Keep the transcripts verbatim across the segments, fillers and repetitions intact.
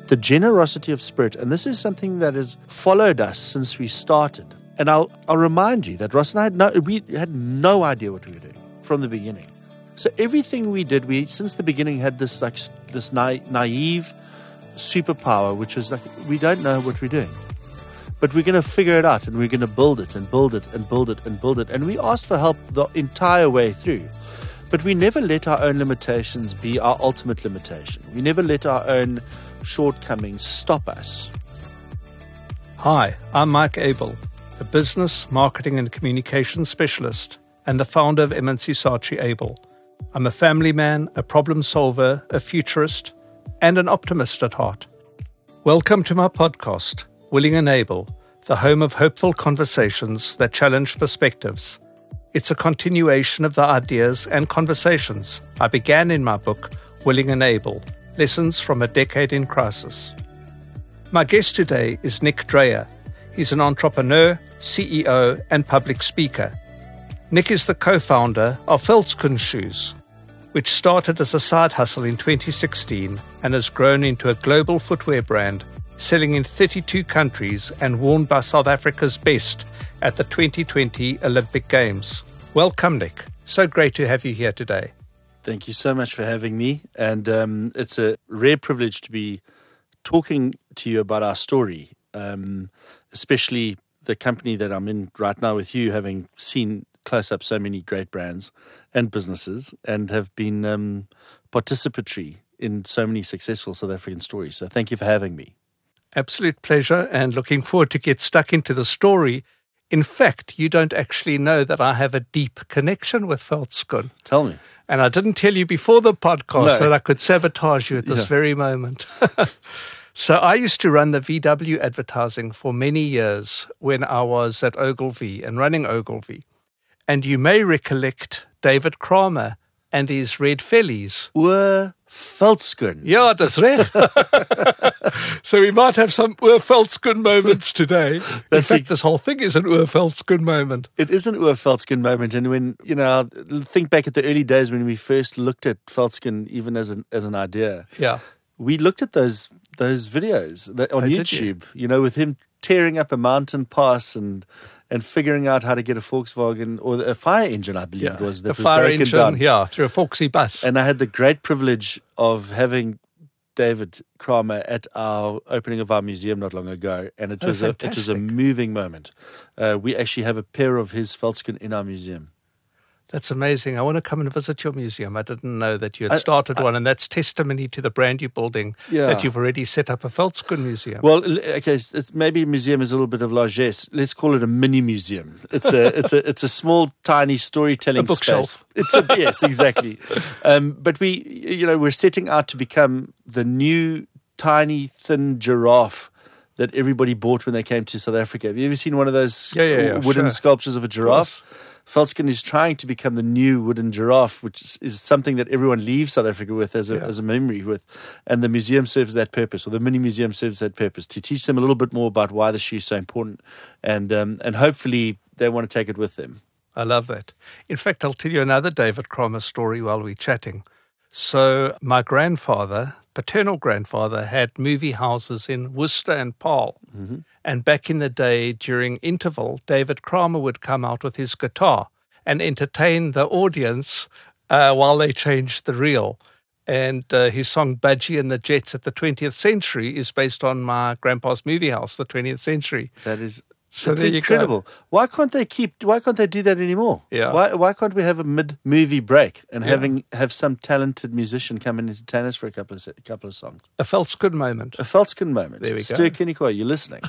the generosity of spirit, and this is something that has followed us since we started. And I'll I'll remind you that Ross and I had no, we had no idea what we were doing from the beginning. So everything we did, we since the beginning had this like this na- naive superpower, which was like, we don't know what we're doing, but we're going to figure it out, and we're going to build it and build it and build it and build it. And we asked for help the entire way through, but we never let our own limitations be our ultimate limitation. We never let our own shortcomings stop us. Hi, I'm Mike Abel, a business, marketing and communications specialist and the founder of M and C Saatchi Abel. I'm a family man, a problem solver, a futurist, and an optimist at heart. Welcome to my podcast, Willing and Able, the home of hopeful conversations that challenge perspectives. It's a continuation of the ideas and conversations I began in my book, Willing and Able, Lessons from a Decade in Crisis. My guest today is Nick Dreyer. He's an entrepreneur, C E O, and public speaker. Nick is the co-founder of Veldskun Shoes, which started as a side hustle in twenty sixteen and has grown into a global footwear brand, selling in thirty-two countries and worn by South Africa's best at the twenty twenty Olympic Games. Welcome, Nick. So great to have you here today. Thank you so much for having me. And um, it's a rare privilege to be talking to you about our story, um, especially the company that I'm in right now with you, having seen close up so many great brands and businesses and have been um, participatory in so many successful South African stories. So thank you for having me. Absolute pleasure, and looking forward to get stuck into the story. In fact, you don't actually know that I have a deep connection with Veldskun. Tell me. And I didn't tell you before the podcast No. that I could sabotage you at this Yeah. very moment. So I used to run the V W advertising for many years when I was at Ogilvy and running Ogilvy. And you may recollect David Kramer and his Red Fellies. Oor Veldskun. Ja, das recht. So we might have some Oor Veldskun moments today. In That's fact, ex- this whole thing is an Oor Veldskun moment. It is an Oor Veldskun moment. And when, you know, think back at the early days when we first looked at Veldskun even as an, as an idea. Yeah. We looked at those those videos that on Oh, did you? YouTube, you know, with him tearing up a mountain pass and and figuring out how to get a Volkswagen or a fire engine, I believe it was, that the was fire broken engine, down. yeah, through a Foxy bus. And I had the great privilege of having David Kramer at our opening of our museum not long ago, and it Oh, was a it was a fantastic. moving moment. Uh, we actually have a pair of his Veldskun in our museum. That's amazing. I want to come and visit your museum. I didn't know that you had I- started one, and that's testimony to the brand you're building, Yeah. that you've already set up a Veldskun museum. Well, l- okay, it's it's maybe a museum is a little bit of largesse. Let's call it a mini museum. It's a it's a it's a small, tiny storytelling A bookshelf. space. It's a yes, exactly. Um, but we, you know, we're setting out to become the new tiny, thin giraffe that everybody bought when they came to South Africa. Have you ever seen one of those Yeah, yeah, yeah, wooden sure. sculptures of a giraffe? Veldskun is trying to become the new wooden giraffe, which is, is something that everyone leaves South Africa with as a, Yeah. as a memory with. And the museum serves that purpose, or the mini museum serves that purpose, to teach them a little bit more about why the shoe is so important. And, um, and hopefully they want to take it with them. I love that. In fact, I'll tell you another David Kramer story while we're chatting. So my grandfather, paternal grandfather, had movie houses in Worcester and Paarl. Mm-hmm. And back in the day, during interval, David Kramer would come out with his guitar and entertain the audience uh, while they changed the reel. And uh, his song Budgie and the Jets at the twentieth century is based on my grandpa's movie house, the twentieth century. That is So that's there you go. incredible. Why can't they keep? Why can't they do that anymore? Yeah. Why Why can't we have a mid movie break and Yeah. having have some talented musician come and entertain us for a couple of se- couple of songs? A Veldskun moment. A Veldskun moment. There we go. Stu Kinnikwa, you're listening.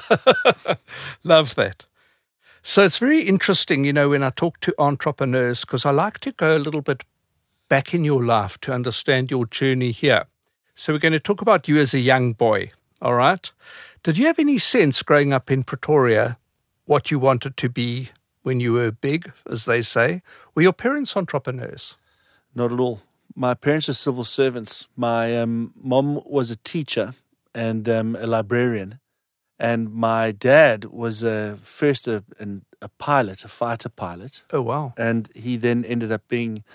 Love that. So it's very interesting, you know, when I talk to entrepreneurs, because I like to go a little bit back in your life to understand your journey here. So we're going to talk about you as a young boy, all right? Did you have any sense growing up in Pretoria what you wanted to be when you were big, as they say? Were your parents entrepreneurs? Not at all. My parents were civil servants. My um, mom was a teacher and um, a librarian. And my dad was a, first a, an, a pilot, a fighter pilot. Oh, wow. And he then ended up being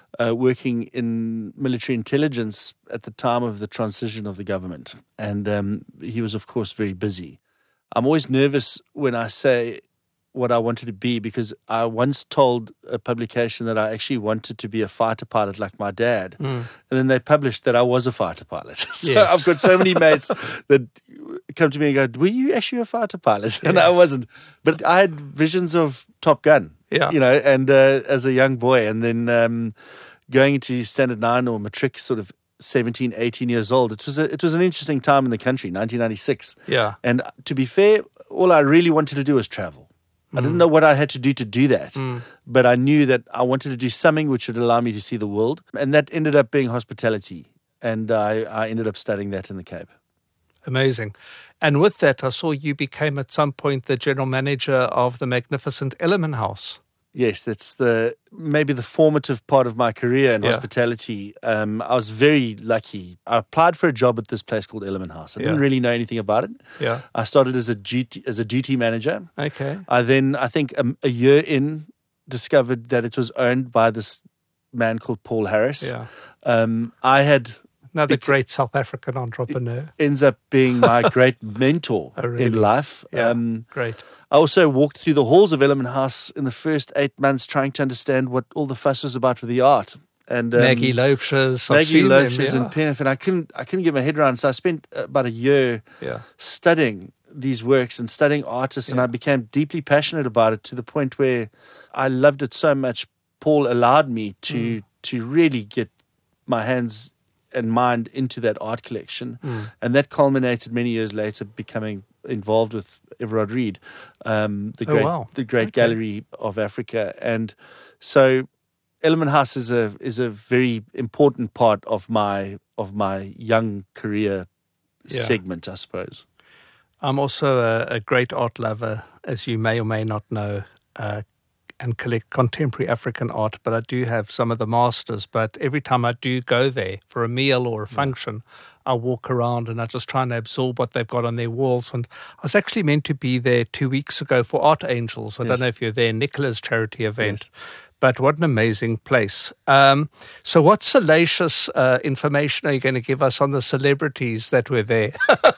uh, working in military intelligence at the time of the transition of the government. And um, he was, of course, very busy. I'm always nervous when I say what I wanted to be, because I once told a publication that I actually wanted to be a fighter pilot like my dad. Mm. And then they published that I was a fighter pilot. So yes. I've got so many mates that come to me and go, were you actually a fighter pilot? And yes. I wasn't. But I had visions of Top Gun, yeah. you know, and uh, as a young boy. And then um, going into Standard nine or Matric sort of seventeen, eighteen years old, it was a, it was an interesting time in the country, nineteen ninety-six. Yeah. And to be fair, all I really wanted to do was travel. I didn't know what I had to do to do that, mm. but I knew that I wanted to do something which would allow me to see the world. And that ended up being hospitality. And I, I ended up studying that in the Cape. Amazing. And with that, I saw you became at some point the general manager of the magnificent Ellerman House. Yes, that's the maybe the formative part of my career in yeah. hospitality. Um, I was very lucky. I applied for a job at this place called Ellerman House. I yeah. didn't really know anything about it. Yeah, I started as a duty as a duty manager. Okay. I then, I think, a, a year in, discovered that it was owned by this man called Paul Harris. Yeah. Um, I had another it, great South African entrepreneur. Ends up being my great mentor oh, really? in life. Yeah. Um, great. I also walked through the halls of Ellerman House in the first eight months trying to understand what all the fuss was about with the art. And um, Maggie Loebsch's, Maggie Loebsch's yeah. and Penif, and I couldn't, I couldn't get my head around. So I spent about a year yeah. studying these works and studying artists, yeah. and I became deeply passionate about it to the point where I loved it so much. Paul allowed me to mm. to really get my hands and mind into that art collection, mm. and that culminated many years later becoming involved with Everard Reed, um, the great, oh, wow. the great okay. gallery of Africa. And so Ellerman House is a is a very important part of my of my young career yeah. segment, I suppose. I'm also a, a great art lover, as you may or may not know, uh, and collect contemporary African art, but I do have some of the masters. But every time I do go there for a meal or a function, yeah. I walk around and I just try and absorb what they've got on their walls. And I was actually meant to be there two weeks ago for Art Angels. I yes. don't know if you're there, Nicola's charity event. Yes. But what an amazing place. Um, so what salacious uh, information are you going to give us on the celebrities that were there?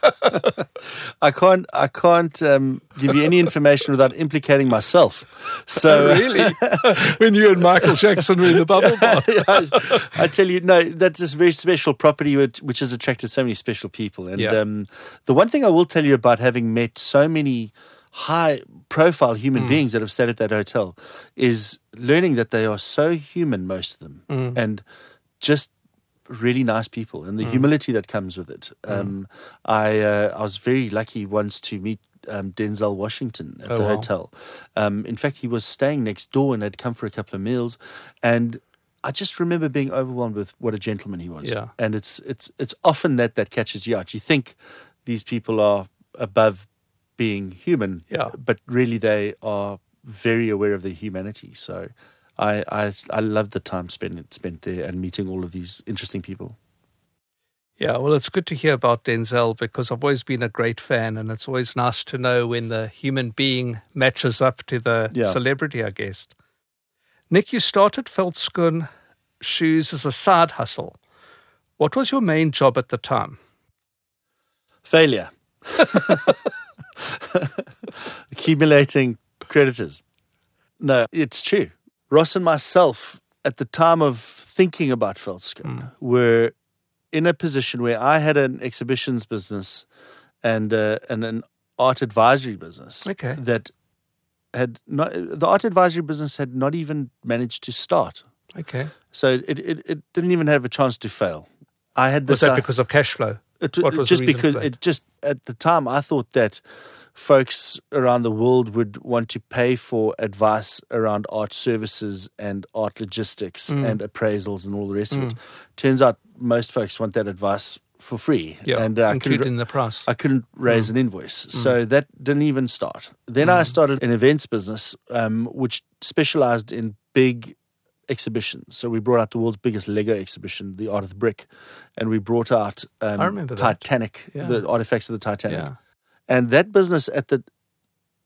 I can't I can't um, give you any information without implicating myself. So oh, really? When you and Michael Jackson were in the bubble bath? I, I tell you, no, that's this very special property which, which has attracted so many special people. And yeah. um, the one thing I will tell you about having met so many high-profile human mm. beings that have stayed at that hotel is learning that they are so human, most of them, mm. and just really nice people, and the mm. humility that comes with it. Mm. Um, I uh, I was very lucky once to meet um, Denzel Washington at oh, the wow. hotel. Um, in fact, he was staying next door and had come for a couple of meals, and I just remember being overwhelmed with what a gentleman he was. Yeah. And it's it's it's often that that catches you out. You think these people are above being human, yeah. but really they are very aware of their humanity. So I I, I love the time spent spent there and meeting all of these interesting people. Yeah, well, it's good to hear about Denzel because I've always been a great fan, and it's always nice to know when the human being matches up to the yeah. celebrity, I guess. Nick, you started Veldskoen Shoes as a side hustle. What was your main job at the time? Failure. Accumulating creditors. No, it's true. Ross and myself, at the time of thinking about Veldskoen, mm. were in a position where I had an exhibitions business and uh, and an art advisory business okay. that had not, the art advisory business had not even managed to start. Okay. So it it, it didn't even have a chance to fail. I had this. Was that because of cash flow? It, what was just the reason because for that? it just at the time I thought that folks around the world would want to pay for advice around art services and art logistics mm. and appraisals and all the rest mm. of it. Turns out most folks want that advice for free. Yeah, and uh, included in the price. I couldn't raise mm. an invoice. Mm. So that didn't even start. Then mm. I started an events business um, which specialized in big exhibitions. So we brought out the world's biggest Lego exhibition, the Art of the Brick, and we brought out um, I remember Titanic, yeah. the artifacts of the Titanic. Yeah. And that business at the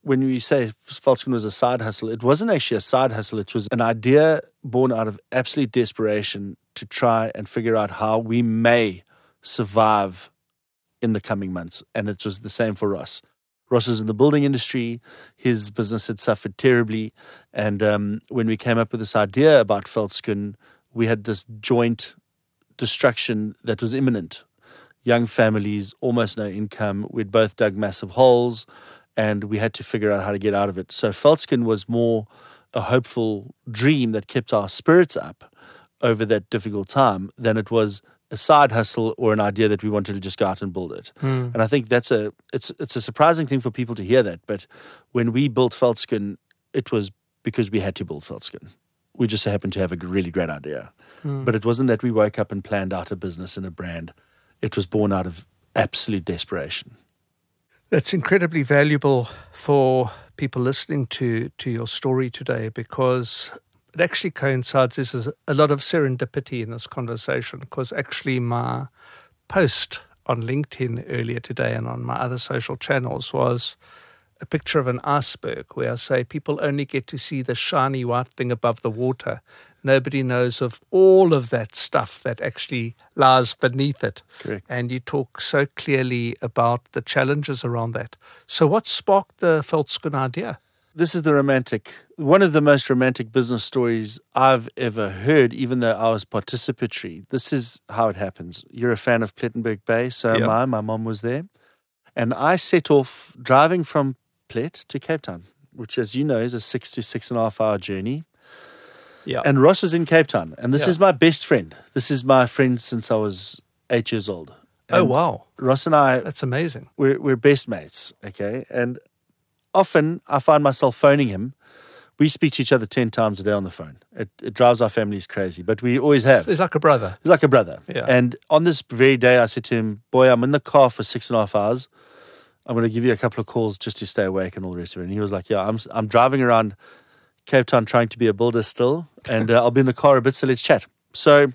when we say Veldskin was a side hustle, it wasn't actually a side hustle. It was an idea born out of absolute desperation to try and figure out how we may survive in the coming months. And it was the same for Ross. Ross was in the building industry. His business had suffered terribly. And um, when we came up with this idea about Veldskin, we had this joint destruction that was imminent. Young families, almost no income. We'd both dug massive holes, and we had to figure out how to get out of it. So Veldskin was more a hopeful dream that kept our spirits up over that difficult time than it was a side hustle or an idea that we wanted to just go out and build it. Mm. And I think that's a it's it's a surprising thing for people to hear that. But when we built Veldskin, it was because we had to build Veldskin. We just happened to have a really great idea. Mm. But it wasn't that we woke up and planned out a business and a brand. It was born out of absolute desperation. That's incredibly valuable for people listening to, to your story today, because it actually coincides. There's a lot of serendipity in this conversation, because actually my post on LinkedIn earlier today and on my other social channels was a picture of an iceberg where I say people only get to see the shiny white thing above the water. Nobody knows of all of that stuff that actually lies beneath it. Correct. And you talk so clearly about the challenges around that. So what sparked the Veldskin idea? This is the romantic, one of the most romantic business stories I've ever heard, even though I was participatory. This is how it happens. You're a fan of Plettenberg Bay, so am Yep. I. My mom was there. And I set off driving from Plet to Cape Town, which, as you know, is a six to six and a half hour journey. Yeah. And Ross was in Cape Town. And this Yeah. is my best friend. This is my friend since I was eight years old. Oh, And wow. Ross and I, That's amazing. we're, we're best mates, okay? And often I find myself phoning him. We speak to each other ten times a day on the phone. It, it drives our families crazy, but we always have. He's like a brother. He's like a brother. Yeah. And on this very day, I said to him, boy, I'm in the car for six and a half hours. I'm going to give you a couple of calls just to stay awake and all the rest of it. And he was like, yeah, I'm I'm driving around Cape Town trying to be a builder still, and uh, I'll be in the car a bit, so let's chat. So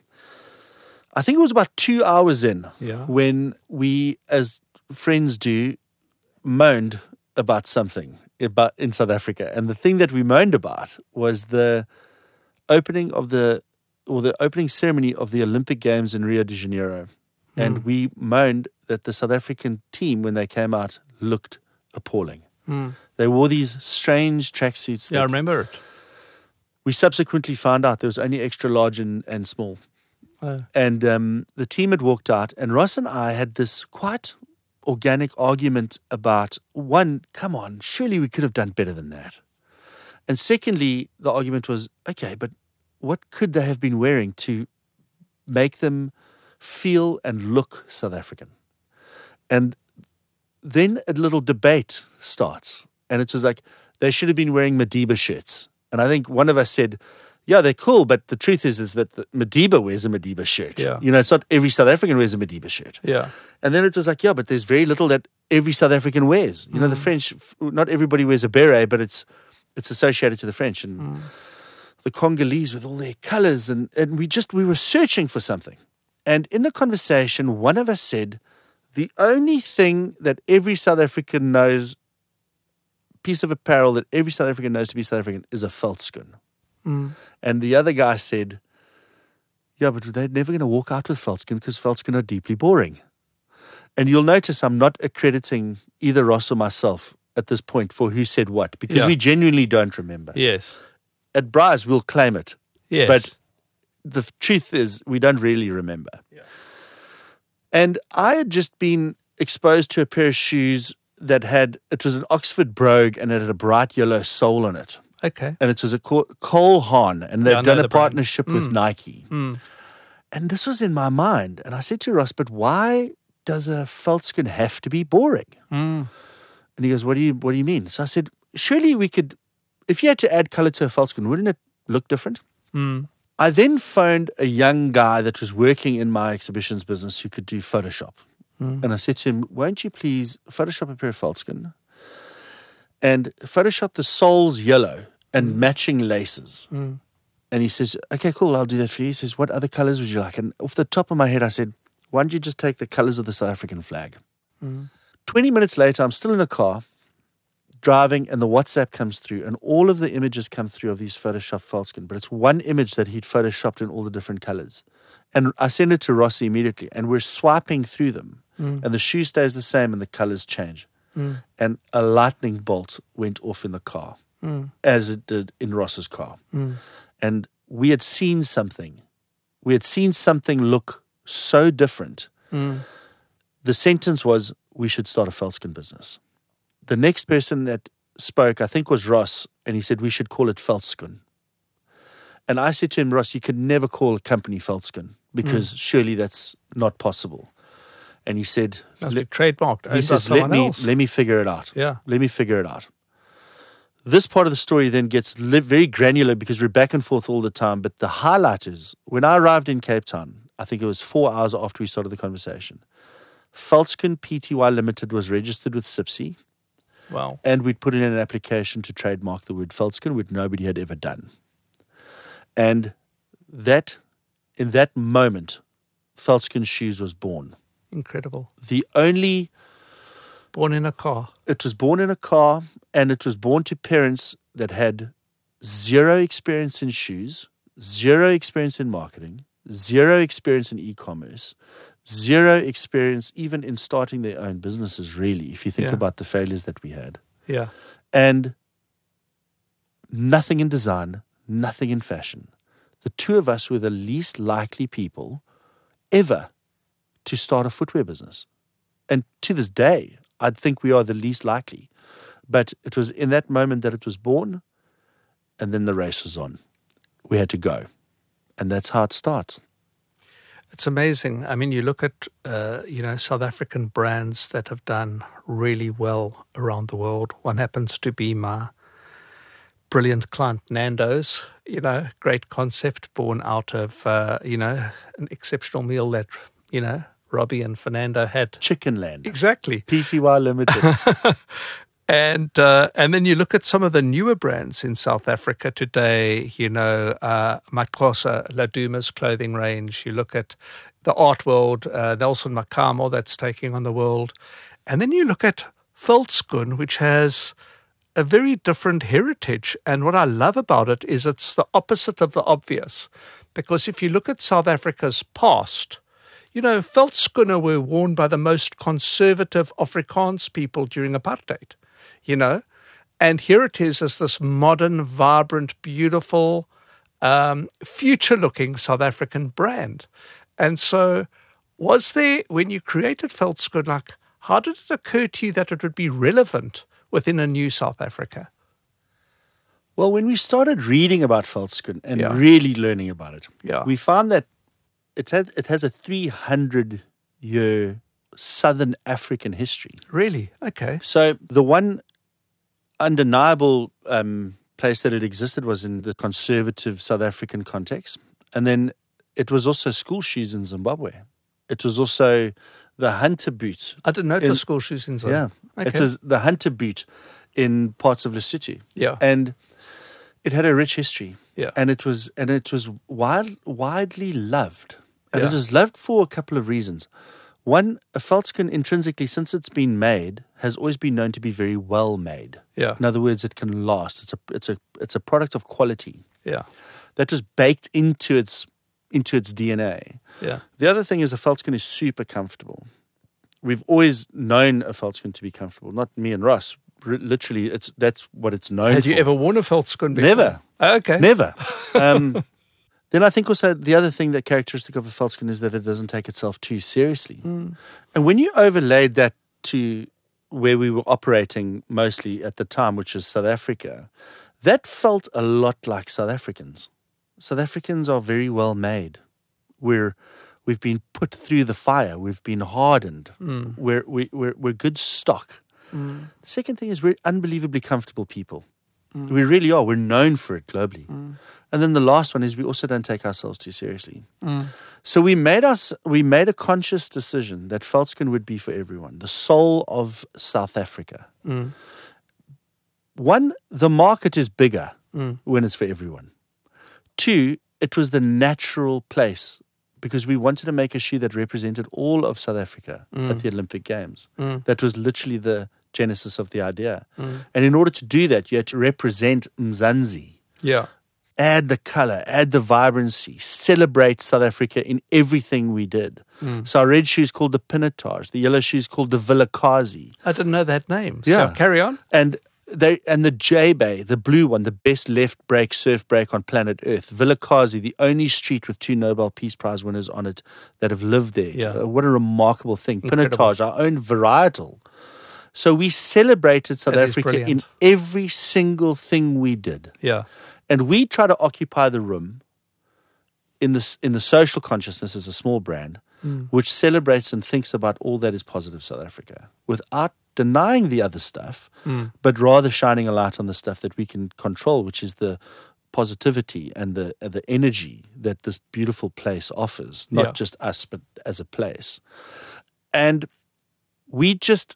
I think it was about two hours in Yeah. when we, as friends do, moaned about something about in South Africa. And the thing that we moaned about was the opening of the, or the opening ceremony of the Olympic Games in Rio de Janeiro. Mm. And we moaned that the South African team, when they came out, looked appalling. Mm. They wore these strange tracksuits. Yeah, I remember it. We subsequently found out there was only extra large and, and small. Oh. And um, the team had walked out, and Ross and I had this quite organic argument about, one, come on, surely we could have done better than that. And secondly, the argument was, okay, but what could they have been wearing to make them feel and look South African? And then a little debate starts. And it was like, they should have been wearing Madiba shirts. And I think one of us said, yeah, they're cool, but the truth is is that the Madiba wears a Madiba shirt. Yeah. You know, it's not every South African wears a Madiba shirt. Yeah. And then it was like, yeah, but there's very little that every South African wears. You know, Mm. the French, not everybody wears a beret, but it's it's associated to the French. And Mm. the Congolese with all their colors. And, and we just, we were searching for something. And in the conversation, one of us said, the only thing that every South African knows, piece of apparel that every South African knows to be South African, is a Veldskin. Mm. And the other guy said, yeah, but they're never going to walk out with Veldskin because Veldskin are deeply boring. And you'll notice I'm not accrediting either Ross or myself at this point for who said what, because Yeah. we genuinely don't remember. Yes. At Bryce, we'll claim it. Yes. But the truth is, we don't really remember. Yeah. And I had just been exposed to a pair of shoes that had, it was an Oxford brogue and it had a bright yellow sole on it. Okay. And it was a Co- Cole Haan, and they'd Yeah, I know done the a brand. partnership with Mm. Nike. Mm. And this was in my mind. And I said to Ross, but why does a Veldskin have to be boring? Mm. And he goes, what do you what do you mean? So I said, surely we could, if you had to add color to a Veldskin, wouldn't it look different? Mm. I then phoned a young guy that was working in my exhibitions business who could do Photoshop. Mm. And I said to him, won't you please Photoshop a pair of Veldskin and Photoshop the soles yellow and Mm. matching laces? Mm. And he says, okay, cool, I'll do that for you. He says, what other colors would you like? And off the top of my head, I said, why don't you just take the colors of the South African flag? Mm. twenty minutes later, I'm still in a car driving and the WhatsApp comes through and all of the images come through of these Photoshopped Falzken, but it's one image that he'd Photoshopped in all the different colors. And I send it to Rossi immediately and we're swiping through them mm. and the shoe stays the same and the colors change. Mm. And a lightning bolt went off in the car mm. as it did in Ross's car. Mm. And we had seen something. We had seen something look so different. Mm. The sentence was, we should start a Falzken business. The next person that spoke, I think, was Ross, and he said, we should call it Falzken. And I said to him, Ross, you could never call a company Falzken because mm. surely that's not possible. And he said, Must be trademarked. He says, let me, else. let me figure it out. Yeah. Let me figure it out. This part of the story then gets li- very granular because we're back and forth all the time. But the highlight is, when I arrived in Cape Town, I think it was four hours after we started the conversation, Falzken Pty Limited was registered with S I P S I. Wow. And we'd put in an application to trademark the word Falzken, which nobody had ever done. And that, in that moment, Falzken Shoes was born. Incredible. The only... Born in a car. It was born in a car, and it was born to parents that had zero experience in shoes, zero experience in marketing, zero experience in e-commerce, zero experience even in starting their own businesses, really, if you think yeah. about the failures that we had. Yeah. And nothing in design, nothing in fashion. The two of us were the least likely people ever to start a footwear business. And to this day, I think we are the least likely. But it was in that moment that it was born, and then the race was on. We had to go. And that's how it starts. It's amazing. I mean, you look at, uh, you know, South African brands that have done really well around the world. One happens to be my brilliant client, Nando's. You know, great concept born out of, uh, you know, an exceptional meal that, you know, Robbie and Fernando had. Chicken Land. Exactly. P T Y Limited. And uh, and then you look at some of the newer brands in South Africa today, you know, uh, Maklosa, Laduma's clothing range. You look at the art world, uh, Nelson Makamo that's taking on the world. And then you look at Falzken, which has a very different heritage. And what I love about it is it's the opposite of the obvious. Because if you look at South Africa's past, you know, Falzken were worn by the most conservative Afrikaans people during apartheid. You know, and here it is as this modern, vibrant, beautiful, um, future-looking South African brand. And so was there, when you created Falzken, like, how did it occur to you that it would be relevant within a new South Africa? Well, when we started reading about Falzken and Yeah. really learning about it, Yeah. we found that it's had, it has a three hundred year Southern African history. Really? Okay. So the one undeniable um, place that it existed was in the conservative South African context. And then it was also school shoes in Zimbabwe. It was also the hunter boot. I didn't know it in- was school shoes in Zimbabwe. Yeah. Okay. It was the hunter boot in parts of Lesotho. Yeah. And it had a rich history. Yeah. And it was and it was wide, widely loved. And Yeah. it was loved for a couple of reasons. One, a Falzken intrinsically, since it's been made, has always been known to be very well made. Yeah. In other words, it can last. It's a it's a it's a product of quality Yeah. that was baked into its into its D N A. Yeah. The other thing is a Falzken is super comfortable. We've always known a Falzken to be comfortable. Not me and Ross. R- literally, it's that's what it's known Had for. you ever worn a Falzken before? Never. Oh, okay. Never. Um, then I think also the other thing that characteristic of a Falzken is that it doesn't take itself too seriously. Mm. And when you overlaid that to where we were operating mostly at the time, which is South Africa, that felt a lot like South Africans. South Africans are very well made. We're we've been put through the fire. We've been hardened. Mm. We're we, we're we're good stock. Mm. The second thing is we're unbelievably comfortable people. Mm. We really are. We're known for it globally. Mm. And then the last one is we also don't take ourselves too seriously. Mm. So we made us we made a conscious decision that Falzken would be for everyone, the soul of South Africa. Mm. One, the market is bigger Mm. when it's for everyone. Two, it was the natural place because we wanted to make a shoe that represented all of South Africa Mm. at the Olympic Games. Mm. That was literally the genesis of the idea. Mm. And in order to do that, you had to represent Mzansi. Yeah. Add the color, add the vibrancy, celebrate South Africa in everything we did. Mm. So our red shoes called the Pinotage, the yellow shoes called the Vilakazi. I didn't know that name. Yeah. So carry on. And they and the J-Bay, the blue one, the best left break, surf break on planet Earth. Vilakazi, the only street with two Nobel Peace Prize winners on it that have lived there. Yeah. Uh, what a remarkable thing. Incredible. Pinotage, our own varietal. So we celebrated South That is Africa brilliant. in every single thing we did. Yeah. And we try to occupy the room in the, in the social consciousness as a small brand, mm. which celebrates and thinks about all that is positive South Africa without denying the other stuff, mm. but rather shining a light on the stuff that we can control, which is the positivity and the uh, the energy that this beautiful place offers, not yeah. just us, but as a place. And we just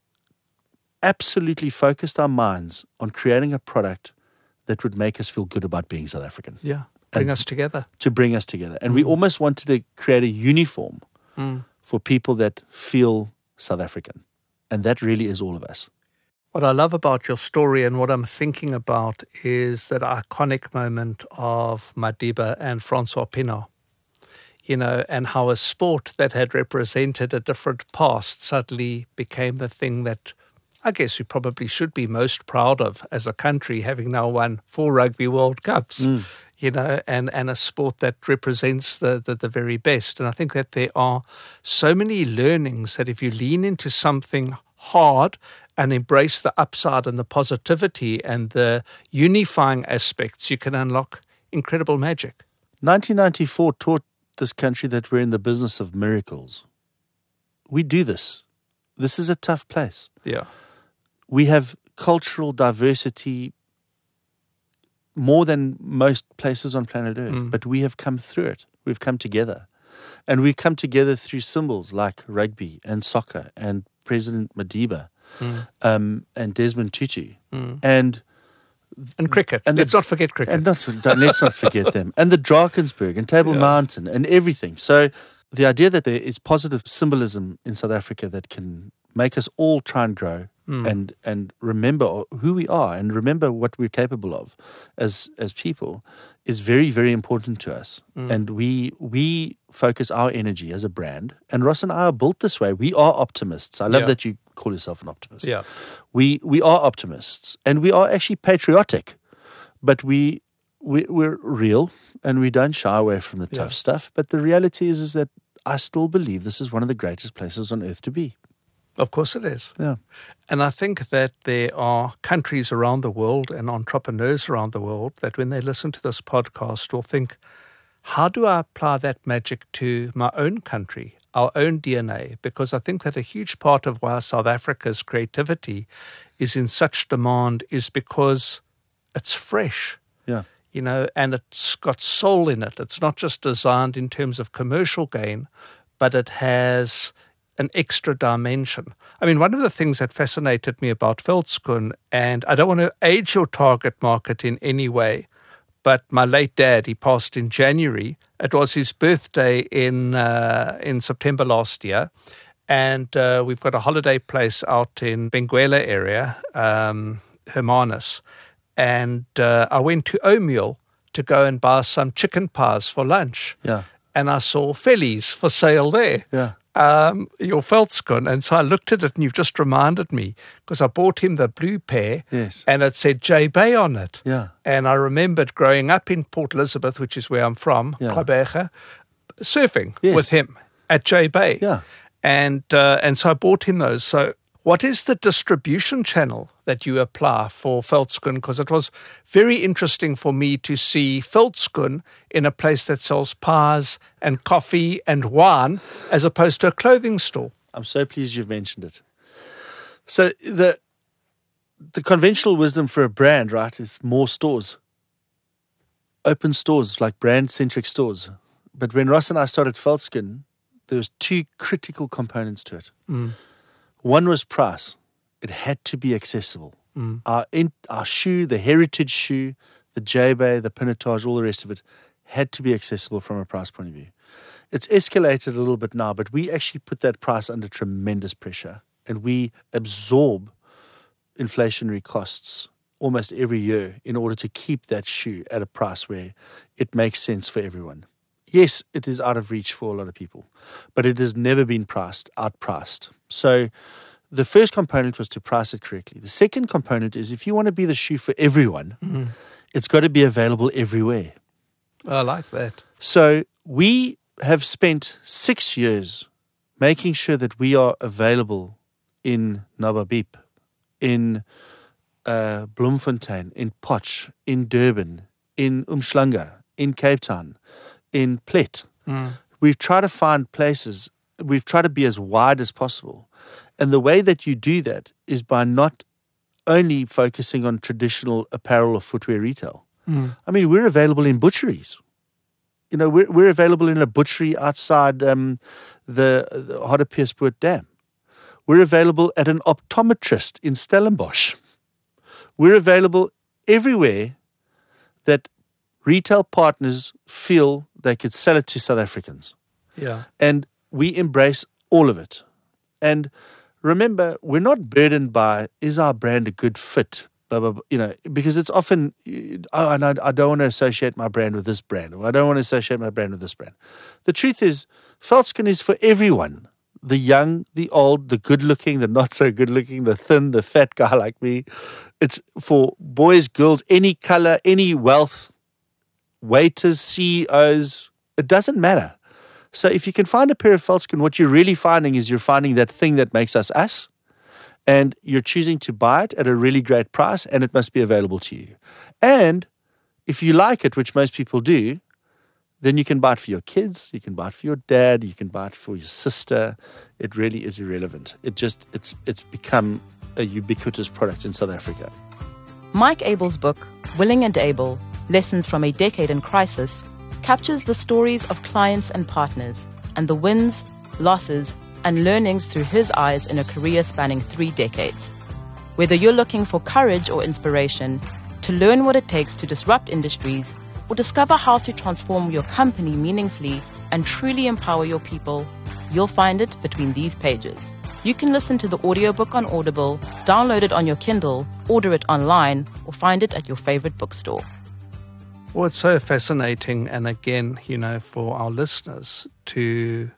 absolutely focused our minds on creating a product that would make us feel good about being South African. Yeah, bring and us together. To bring us together. And mm. we almost wanted to create a uniform mm. for people that feel South African. And that really is all of us. What I love about your story and what I'm thinking about is that iconic moment of Madiba and Francois Pienaar, you know, and how a sport that had represented a different past suddenly became the thing that I guess we probably should be most proud of as a country, having now won four Rugby World Cups, mm. you know, and, and a sport that represents the, the, the very best. And I think that there are so many learnings that if you lean into something hard and embrace the upside and the positivity and the unifying aspects, you can unlock incredible magic. nineteen ninety-four taught this country that we're in the business of miracles. We do this. This is a tough place. Yeah. We have cultural diversity more than most places on planet Earth, mm. but we have come through it. We've come together. And we come together through symbols like rugby and soccer and President Madiba mm. um, and Desmond Tutu. Mm. And And cricket. And let's the, not forget cricket. And not, let's not forget them. And the Drakensberg and Table yeah. Mountain and everything. So the idea that there is positive symbolism in South Africa that can make us all try and grow mm. and and remember who we are and remember what we're capable of as as people is very, very important to us. Mm. And we we focus our energy as a brand. And Ross and I are built this way. We are optimists. I love yeah. that you call yourself an optimist. Yeah. We we are optimists. And we are actually patriotic. But we, we we're real and we don't shy away from the tough yeah. stuff. But the reality is is that I still believe this is one of the greatest places on earth to be. Of course it is. Yeah. And I think that there are countries around the world and entrepreneurs around the world that when they listen to this podcast will think, how do I apply that magic to my own country, our own D N A? Because I think that a huge part of why South Africa's creativity is in such demand is because it's fresh. Yeah. You know, and it's got soul in it. It's not just designed in terms of commercial gain, but it has an extra dimension. I mean, one of the things that fascinated me about Veldskoen, and I don't want to age your target market in any way, but my late dad, he passed in January. It was his birthday in uh, in September last year. And uh, we've got a holiday place out in Benguela area, um, Hermanus. And uh, I went to O'Meal to go and buy some chicken pies for lunch. Yeah. And I saw Fellies for sale there. Yeah. Um, your Veldskoen. And so I looked at it and you've just reminded me because I bought him the blue pair yes. and it said J-Bay on it. Yeah. And I remembered growing up in Port Elizabeth, which is where I'm from, yeah. Gqeberha, surfing yes. with him at J-Bay. Yeah. And, uh, and so I bought him those. So what is the distribution channel that you apply for Veldskoen? Because it was very interesting for me to see Veldskoen in a place that sells pies and coffee and wine as opposed to a clothing store. I'm so pleased you've mentioned it. So the the conventional wisdom for a brand, right, is more stores. Open stores, like brand-centric stores. But when Ross and I started Veldskoen, there was two critical components to it. Mm. One was price. It had to be accessible. Mm. Our in, our shoe, the heritage shoe, the J-Bay, the Pinotage, all the rest of it, had to be accessible from a price point of view. It's escalated a little bit now, but we actually put that price under tremendous pressure. And we absorb inflationary costs almost every year in order to keep that shoe at a price where it makes sense for everyone. Yes, it is out of reach for a lot of people, but it has never been priced, outpriced. So the first component was to price it correctly. The second component is if you want to be the shoe for everyone, mm-hmm. it's got to be available everywhere. I like that. So we have spent six years making sure that we are available in Nababib, in uh, Bloemfontein, in Potch, in Durban, in Umhlanga, in Cape Town, in Plet. Mm. We've tried to find places. We've tried to be as wide as possible. And the way that you do that is by not only focusing on traditional apparel or footwear retail. Mm. I mean, we're available in butcheries. You know, we're, we're available in a butchery outside um, the, the Hartbeespoort Dam. We're available at an optometrist in Stellenbosch. We're available everywhere that retail partners feel they could sell it to South Africans. Yeah. And we embrace all of it. And remember, we're not burdened by, is our brand a good fit? Blah, blah, blah, you know, because it's often, oh, and I, I don't want to associate my brand with this brand, or I don't want to associate my brand with this brand. The truth is, Veldskin is for everyone. The young, the old, the good-looking, the not-so-good-looking, the thin, the fat guy like me. It's for boys, girls, any color, any wealth, waiters, C E Os. It doesn't matter. So if you can find a pair of Veldskin, what you're really finding is you're finding that thing that makes us us, and you're choosing to buy it at a really great price, and it must be available to you. And if you like it, which most people do, then you can buy it for your kids, you can buy it for your dad, you can buy it for your sister. It really is irrelevant. It just, it's it's become a ubiquitous product in South Africa. Mike Abel's book, Willing and Able, Lessons from a Decade in Crisis, captures the stories of clients and partners and the wins, losses, and learnings through his eyes in a career spanning three decades. Whether you're looking for courage or inspiration, to learn what it takes to disrupt industries, or discover how to transform your company meaningfully and truly empower your people, you'll find it between these pages. You can listen to the audiobook on Audible, download it on your Kindle, order it online, or find it at your favorite bookstore. Well, it's so fascinating, and again, you know, for our listeners to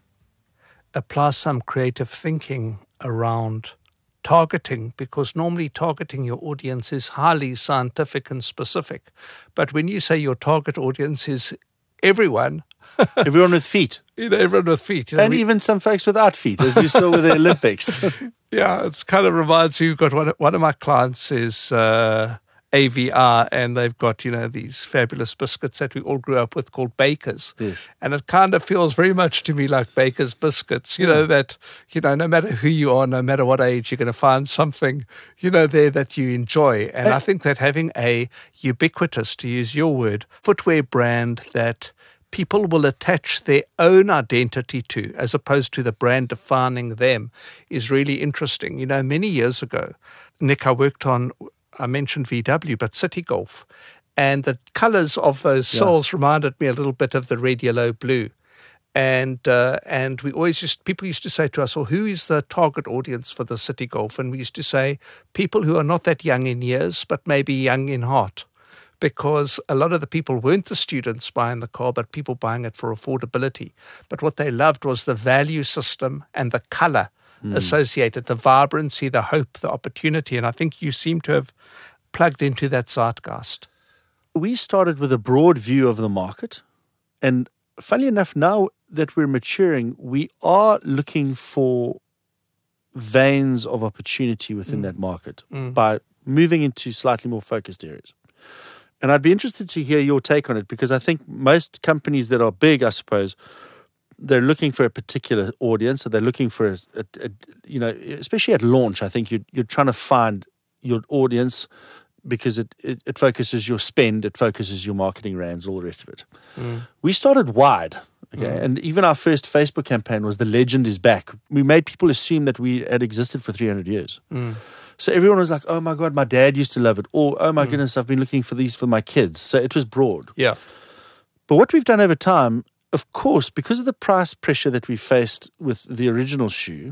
apply some creative thinking around targeting, because normally targeting your audience is highly scientific and specific. But when you say your target audience is everyone, everyone with feet, you know, everyone with feet, you know, and we, even some folks without feet, as we saw with the Olympics. Yeah, it's kind of reminds you. Got one. One of my clients is uh, A V R, and they've got, you know, these fabulous biscuits that we all grew up with called Bakers. Yes. And it kind of feels very much to me like Baker's biscuits, you yeah. know, that, you know, no matter who you are, no matter what age, you're going to find something, you know, there that you enjoy. And uh, I think that having a ubiquitous, to use your word, footwear brand that people will attach their own identity to, as opposed to the brand defining them, is really interesting. You know, many years ago, Nick, I worked on, I mentioned V W, but City Golf. And the colours of those soles yeah. reminded me a little bit of the red, yellow, blue. And uh, and we always just, people used to say to us, well, who is the target audience for the City Golf? And we used to say, people who are not that young in years, but maybe young in heart. Because a lot of the people weren't the students buying the car, but people buying it for affordability. But what they loved was the value system and the colour mm. associated, the vibrancy, the hope, the opportunity. And I think you seem to have plugged into that zeitgeist. We started with a broad view of the market. And funnily enough, now that we're maturing, we are looking for veins of opportunity within mm. that market mm. by moving into slightly more focused areas. And I'd be interested to hear your take on it, because I think most companies that are big, I suppose, they're looking for a particular audience, or they're looking for a, a, a you know, especially at launch, I think you're, you're trying to find your audience, because it, it, it focuses your spend, it focuses your marketing rands, all the rest of it. Mm. We started wide, okay, mm. and even our first Facebook campaign was "The Legend is Back." We made people assume that we had existed for three hundred years. Mm. So everyone was like, oh my God, my dad used to love it. Or, oh my mm. goodness, I've been looking for these for my kids. So it was broad. Yeah. But what we've done over time, of course, because of the price pressure that we faced with the original shoe,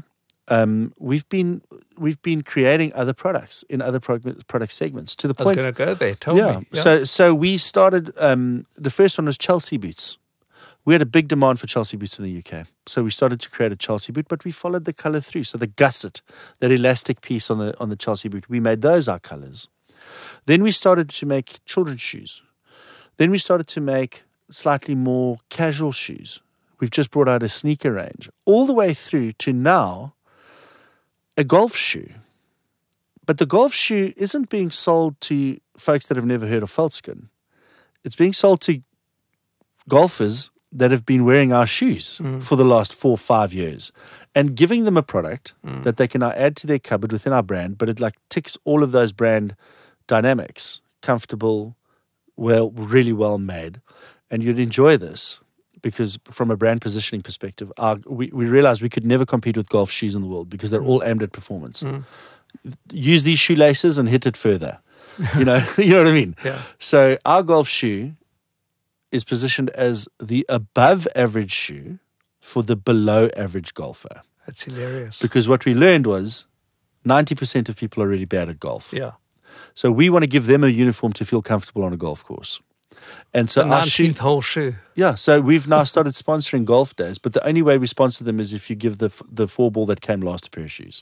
um, we've been we've been creating other products in other product, product segments to the I was point. going to go there. Tell yeah. me. Yeah. So so we started. Um, the first one was Chelsea boots. We had a big demand for Chelsea boots in the U K, so we started to create a Chelsea boot, but we followed the color through. So the gusset, that elastic piece on the on the Chelsea boot, we made those our colors. Then we started to make children's shoes. Then we started to make slightly more casual shoes. We've just brought out a sneaker range, all the way through to now a golf shoe. But the golf shoe isn't being sold to folks that have never heard of Veldskin. It's being sold to golfers that have been wearing our shoes mm. for the last four or five years and giving them a product mm. that they can now add to their cupboard within our brand, but it like ticks all of those brand dynamics, comfortable, well, really well made. And you'd enjoy this because from a brand positioning perspective, our, we, we realized we could never compete with golf shoes in the world because they're all aimed at performance. Mm. Use these shoelaces and hit it further. You know, you know what I mean? Yeah. So our golf shoe is positioned as the above average shoe for the below average golfer. That's hilarious. Because what we learned was ninety percent of people are really bad at golf. Yeah. So we want to give them a uniform to feel comfortable on a golf course. And so the our shoe, whole shoe. Yeah, so we've now started sponsoring golf days, but the only way we sponsor them is if you give the the four ball that came last a pair of shoes.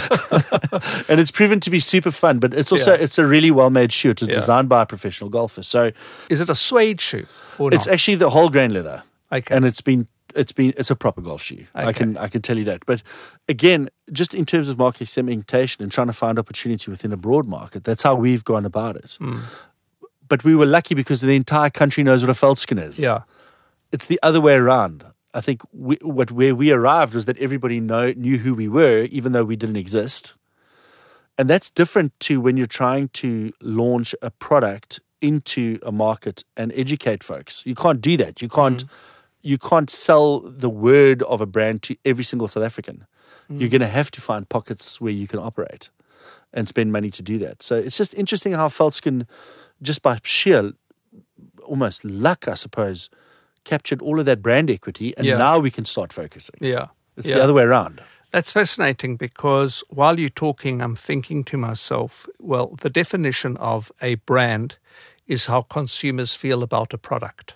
And it's proven to be super fun, but it's also yeah. it's a really well made shoe. It's yeah. designed by a professional golfer. So is it a suede shoe or not? It's actually the whole grain leather. Okay. And it's been it's been it's a proper golf shoe. Okay. I can I can tell you that. But again, just in terms of market segmentation and trying to find opportunity within a broad market, that's how we've gone about it. Mm. But we were lucky because the entire country knows what a Veldskin is. Yeah. It's the other way around. I think we, what where we arrived was that everybody know, knew who we were, even though we didn't exist. And that's different to when you're trying to launch a product into a market and educate folks. You can't do that. You can't, mm. you can't sell the word of a brand to every single South African. Mm. You're going to have to find pockets where you can operate and spend money to do that. So it's just interesting how Veldskin, just by sheer almost luck, I suppose, captured all of that brand equity, and yeah. now we can start focusing. Yeah. It's yeah. the other way around. That's fascinating because while you're talking, I'm thinking to myself, well, the definition of a brand is how consumers feel about a product.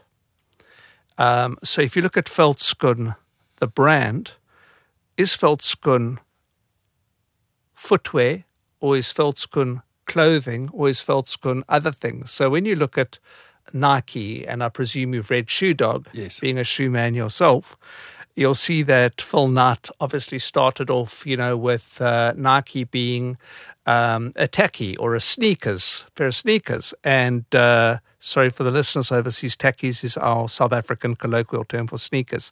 Um, so if you look at Veldskin, the brand, is Veldskin footwear or is Veldskin clothing or is Veldskin other things? So when you look at Nike, and I presume you've read Shoe Dog, yes. being a shoe man yourself, you'll see that Phil Knight obviously started off, you know, with uh, Nike being um, a tacky or a sneakers, pair of sneakers. And uh, sorry for the listeners overseas, tackies is our South African colloquial term for sneakers.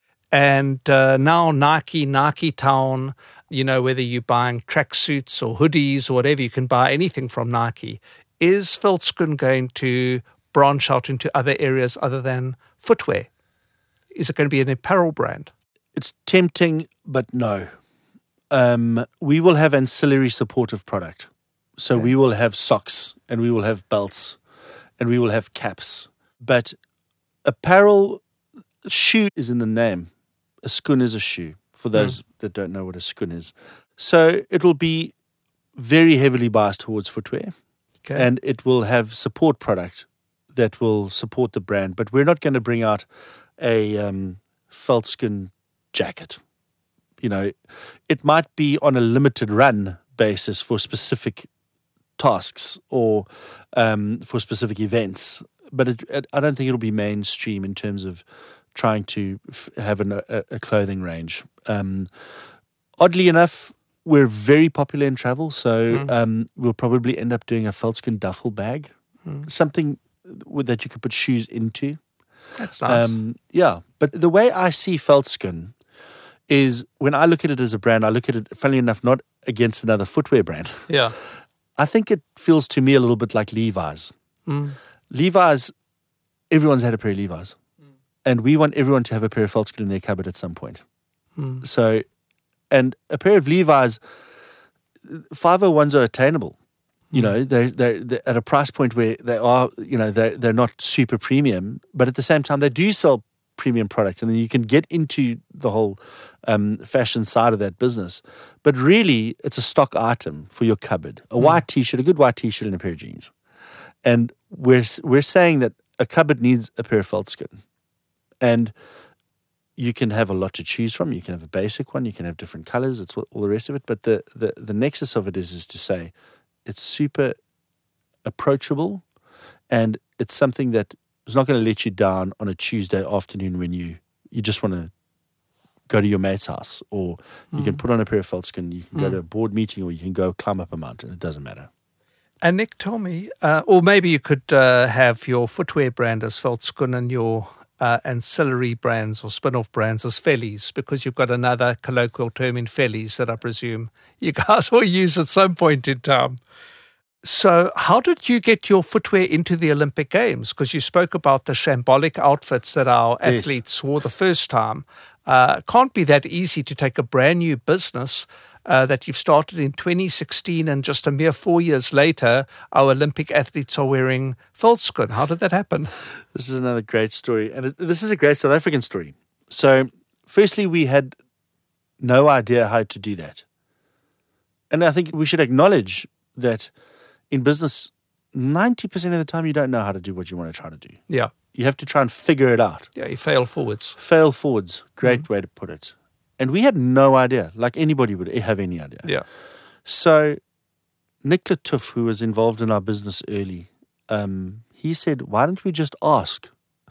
And uh, now Nike, Nike Town, you know, whether you're buying tracksuits or hoodies or whatever, you can buy anything from Nike. Is Veldskin going to branch out into other areas other than footwear? Is it going to be an apparel brand? It's tempting, but no. Um, we will have ancillary supportive product. So okay. we will have socks and we will have belts and we will have caps. But apparel, shoe is in the name. A skoen is a shoe, for those mm. that don't know what a skoen is. So it will be very heavily biased towards footwear. Okay. And it will have support product that will support the brand. But we're not going to bring out a um, Veldskin jacket. You know, it might be on a limited run basis for specific tasks or um, for specific events. But it, it, I don't think it'll be mainstream in terms of trying to f- have an, a, a clothing range. Um, oddly enough, we're very popular in travel, so mm. um, we'll probably end up doing a Veldskin duffel bag, mm. something with, that you could put shoes into. That's nice. Um, yeah, but the way I see Veldskin is when I look at it as a brand, I look at it, funnily enough, not against another footwear brand. Yeah. I think it feels to me a little bit like Levi's. Mm. Levi's, everyone's had a pair of Levi's. And we want everyone to have a pair of Veldskin in their cupboard at some point. Mm. So, and a pair of Levi's, five oh ones are attainable. You mm. know, they're, they're, they're at a price point where they are, you know, they're, they're not super premium, but at the same time, they do sell premium product, and then you can get into the whole um, fashion side of that business. But really, it's a stock item for your cupboard. A mm. white T-shirt, a good white T-shirt and a pair of jeans. And we're we're saying that a cupboard needs a pair of felt skin. And you can have a lot to choose from. You can have a basic one. You can have different colors. It's all the rest of it. But the, the, the nexus of it is, is to say it's super approachable, and it's something that is not going to let you down on a Tuesday afternoon when you, you just want to go to your mate's house, or you mm. can put on a pair of felt skin. You can mm. go to a board meeting, or you can go climb up a mountain. It doesn't matter. And Nick, tell me, uh, or maybe you could uh, have your footwear brand as Veldskun and your uh, ancillary brands or spin-off brands as Fellies, because you've got another colloquial term in Fellies that I presume you guys will use at some point in time. So how did you get your footwear into the Olympic Games? Because you spoke about the shambolic outfits that our yes. athletes wore the first time. Uh, can't be that easy to take a brand new business uh, that you've started in twenty sixteen, and just a mere four years later, our Olympic athletes are wearing Veldskun. How did that happen? This is another great story. And it, this is a great South African story. So firstly, we had no idea how to do that. And I think we should acknowledge that in business, ninety percent of the time, you don't know how to do what you want to try to do. Yeah. You have to try and figure it out. Yeah, you fail forwards. Fail forwards. Great mm-hmm. way to put it. And we had no idea, like anybody would have any idea. Yeah. So Nick Latouf, who was involved in our business early, um, he said, why don't we just ask?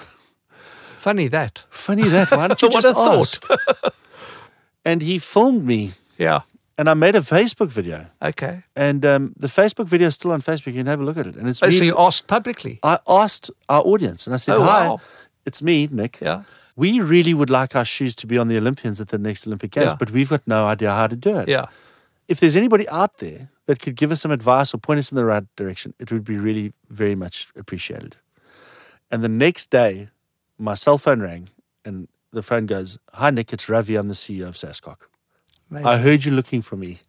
Funny that. Funny that. Why don't you just ask? And he filmed me. Yeah. And I made a Facebook video. Okay. And um, the Facebook video is still on Facebook. You can have a look at it. And it's oh, really, so you asked publicly? I asked our audience, and I said, oh, hi, wow. it's me, Nick. Yeah. We really would like our shoes to be on the Olympians at the next Olympic Games, yeah. but we've got no idea how to do it. Yeah. If there's anybody out there that could give us some advice or point us in the right direction, it would be really very much appreciated. And the next day, my cell phone rang, and the phone goes, hi, Nick, it's Ravi. I'm the C E O of SASCOC. Amazing. I heard you looking for me.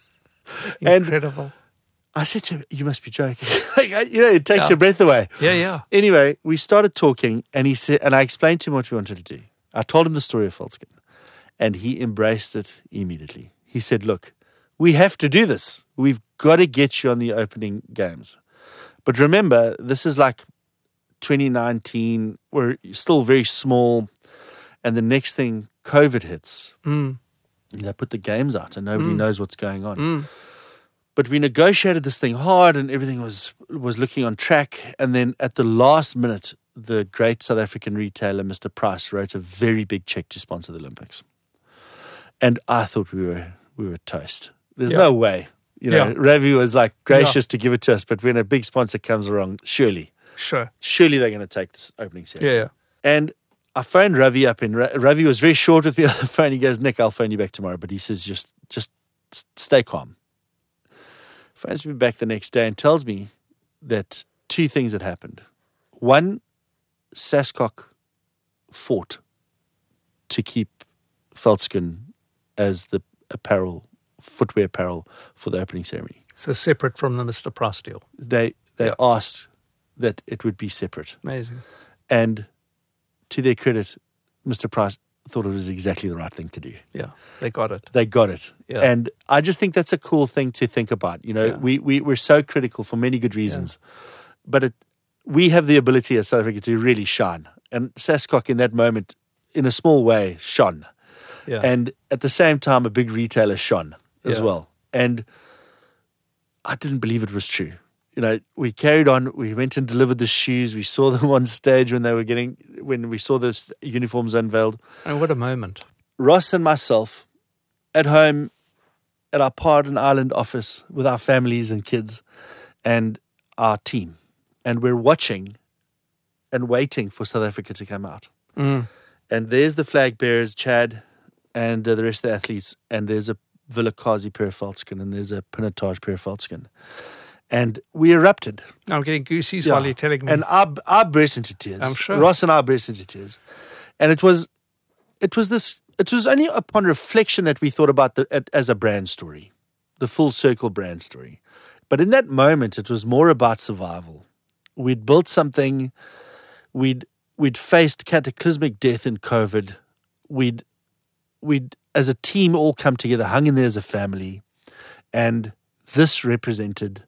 Incredible. And I said to him, you must be joking. You know, it takes yeah. your breath away. Yeah, yeah. Anyway, we started talking, and he said, and I explained to him what we wanted to do. I told him the story of Veldskun, and he embraced it immediately. He said, look, we have to do this. We've got to get you on the opening games. But remember, this is like twenty nineteen. We're still very small. And the next thing, COVID hits. Mm. They put the games out, and nobody mm. knows what's going on. Mm. But we negotiated this thing hard, and everything was was looking on track. And then at the last minute, the great South African retailer, Mister Price, wrote a very big check to sponsor the Olympics. And I thought we were we were toast. There's yeah. no way. You know, yeah. Ravi was like gracious yeah. to give it to us, but when a big sponsor comes along, surely, sure, surely they're going to take this opening ceremony. Yeah, yeah. And I phoned Ravi up, and Ravi was very short with me on the phone. He goes, Nick, I'll phone you back tomorrow. But he says, just, just stay calm. Phones me back the next day and tells me that two things had happened. One, SASCOC fought to keep Veldskun as the apparel, footwear apparel for the opening ceremony. So separate from the Mister Price deal. They they yeah. asked that it would be separate. Amazing. And to their credit, Mister Price thought it was exactly the right thing to do. Yeah, they got it. They got it. Yeah. And I just think that's a cool thing to think about. You know, yeah. we, we, we're so critical for many good reasons, yeah. but it, we have the ability as South Africa to really shine. And SASCOC in that moment, in a small way, shone. Yeah. And at the same time, a big retailer shone as yeah. well. And I didn't believe it was true. You know, we carried on. We went and delivered the shoes. We saw them on stage when they were getting, when we saw those uniforms unveiled. And what a moment. Ross and myself at home at our Pardon Island office with our families and kids and our team. And we're watching and waiting for South Africa to come out. Mm. And there's the flag bearers, Chad, and uh, the rest of the athletes. And there's a Vilakazi pair of Veldskun, and there's a Pinatage pair of Veldskun. And we erupted. I'm getting goosies yeah. while you're telling me. And I, I burst into tears. I'm sure. Ross and I burst into tears. And it was, it was this, it was only upon reflection that we thought about the as a brand story, the full circle brand story. But in that moment, it was more about survival. We'd built something, we'd we'd faced cataclysmic death in COVID. We'd, we'd, as a team, all come together, hung in there as a family. And this represented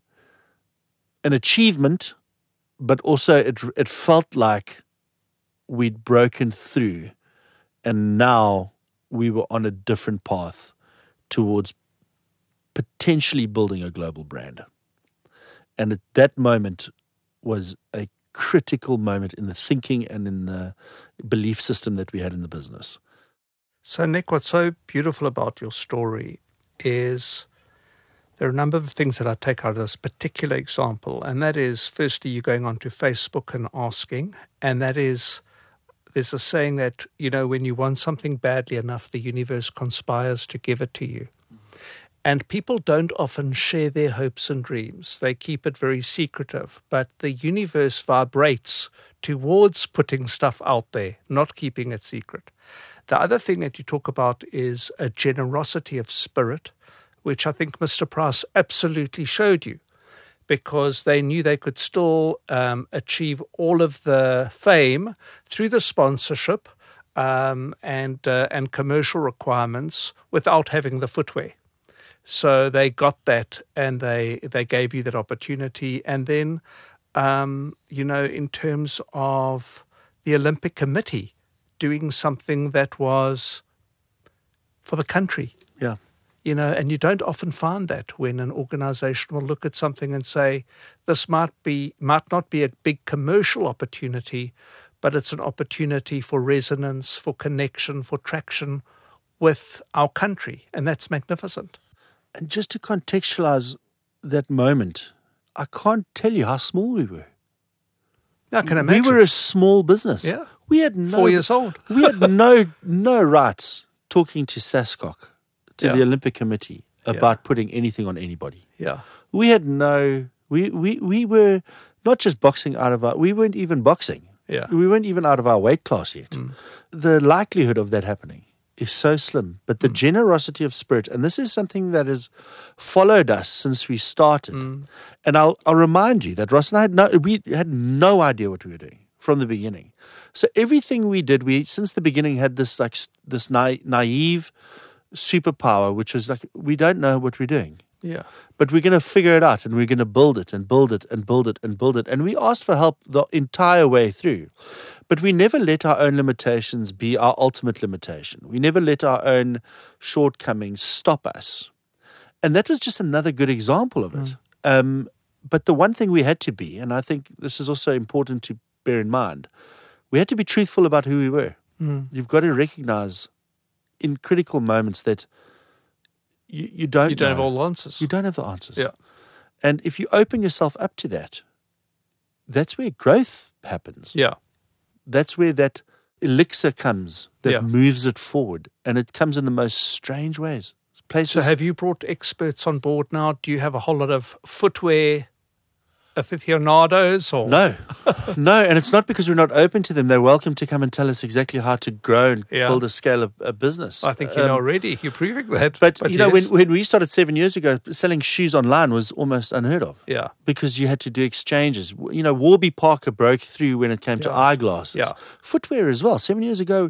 an achievement, but also it, it felt like we'd broken through. And now we were on a different path towards potentially building a global brand. And at that moment was a critical moment in the thinking and in the belief system that we had in the business. So, Nick, what's so beautiful about your story is there are a number of things that I take out of this particular example, and that is, firstly, you going onto Facebook and asking, and that is, there's a saying that, you know, when you want something badly enough, the universe conspires to give it to you. And people don't often share their hopes and dreams. They keep it very secretive. But the universe vibrates towards putting stuff out there, not keeping it secret. The other thing that you talk about is a generosity of spirit, which I think Mister Price absolutely showed you, because they knew they could still um, achieve all of the fame through the sponsorship um, and uh, and commercial requirements without having the footwear. So they got that, and they they gave you that opportunity. And then, um, you know, in terms of the Olympic Committee doing something that was for the country. Yeah. You know, and you don't often find that when an organization will look at something and say, this might be might not be a big commercial opportunity, but it's an opportunity for resonance, for connection, for traction with our country. And that's magnificent. And just to contextualize that moment, I can't tell you how small we were. I can imagine. We were a small business. Yeah. We had no, Four years old. we had no no rights talking to SASCOC, to Yeah. the Olympic Committee, about Yeah. putting anything on anybody. Yeah. We had no, we, we, we were not just boxing out of our, we weren't even boxing. Yeah. We weren't even out of our weight class yet. Mm. The likelihood of that happening is so slim. But the Mm. generosity of spirit, and this is something that has followed us since we started. Mm. And I'll I'll remind you that Ross and I had no we had no idea what we were doing from the beginning. So everything we did, we since the beginning had this like this na- naive superpower, which was like, we don't know what we're doing. Yeah. But we're going to figure it out, and we're going to build it and build it and build it and build it. And we asked for help the entire way through. But we never let our own limitations be our ultimate limitation. We never let our own shortcomings stop us. And that was just another good example of it. Mm. Um, but the one thing we had to be, and I think this is also important to bear in mind, we had to be truthful about who we were. Mm. You've got to recognize in critical moments that you, you don't You don't know. have all the answers. You don't have the answers. Yeah. And if you open yourself up to that, that's where growth happens. Yeah. That's where that elixir comes that Yeah. moves it forward. And it comes in the most strange ways. Places. So have you brought experts on board now? Do you have a whole lot of footwear aficionados? Or? No, no. And it's not because we're not open to them. They're welcome to come and tell us exactly how to grow and Yeah. build a scale of a business. I think you know Um, already. You're proving that. But, you know, yes. when, when we started seven years ago, selling shoes online was almost unheard of. Yeah. Because you had to do exchanges. You know, Warby Parker broke through when it came to Yeah. eyeglasses. Yeah. Footwear as well. Seven years ago,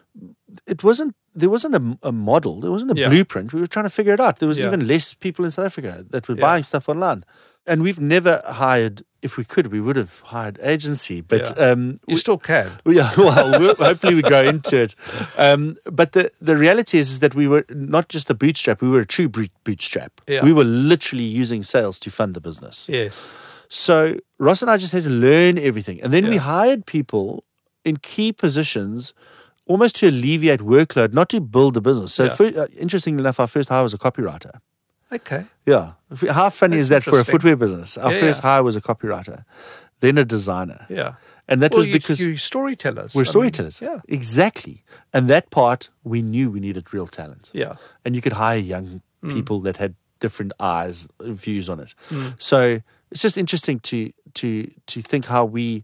it wasn't, there wasn't a, a model. There wasn't a Yeah. blueprint. We were trying to figure it out. There was Yeah. even less people in South Africa that were Yeah. buying stuff online. And we've never hired, if we could, we would have hired agency. But Yeah. um, You still can. yeah, well, we'll hopefully we grow into it. Um, but the, the reality is, is that we were not just a bootstrap, we were a true boot- bootstrap. Yeah. We were literally using sales to fund the business. Yes. So Ross and I just had to learn everything. And then we Yeah. hired people in key positions almost to alleviate workload, not to build the business. So Yeah. fir- uh, interestingly enough, our first hire was a copywriter. Okay. Yeah. How funny That's is that for a interesting. footwear business? Our Yeah, first yeah. hire was a copywriter, then a designer. Yeah. And that well, was you, because you storytellers. we're I mean, storytellers. yeah. Exactly. And that part, we knew we needed real talent. Yeah. And you could hire young Mm. people that had different eyes, views on it. So it's just interesting to to to think how we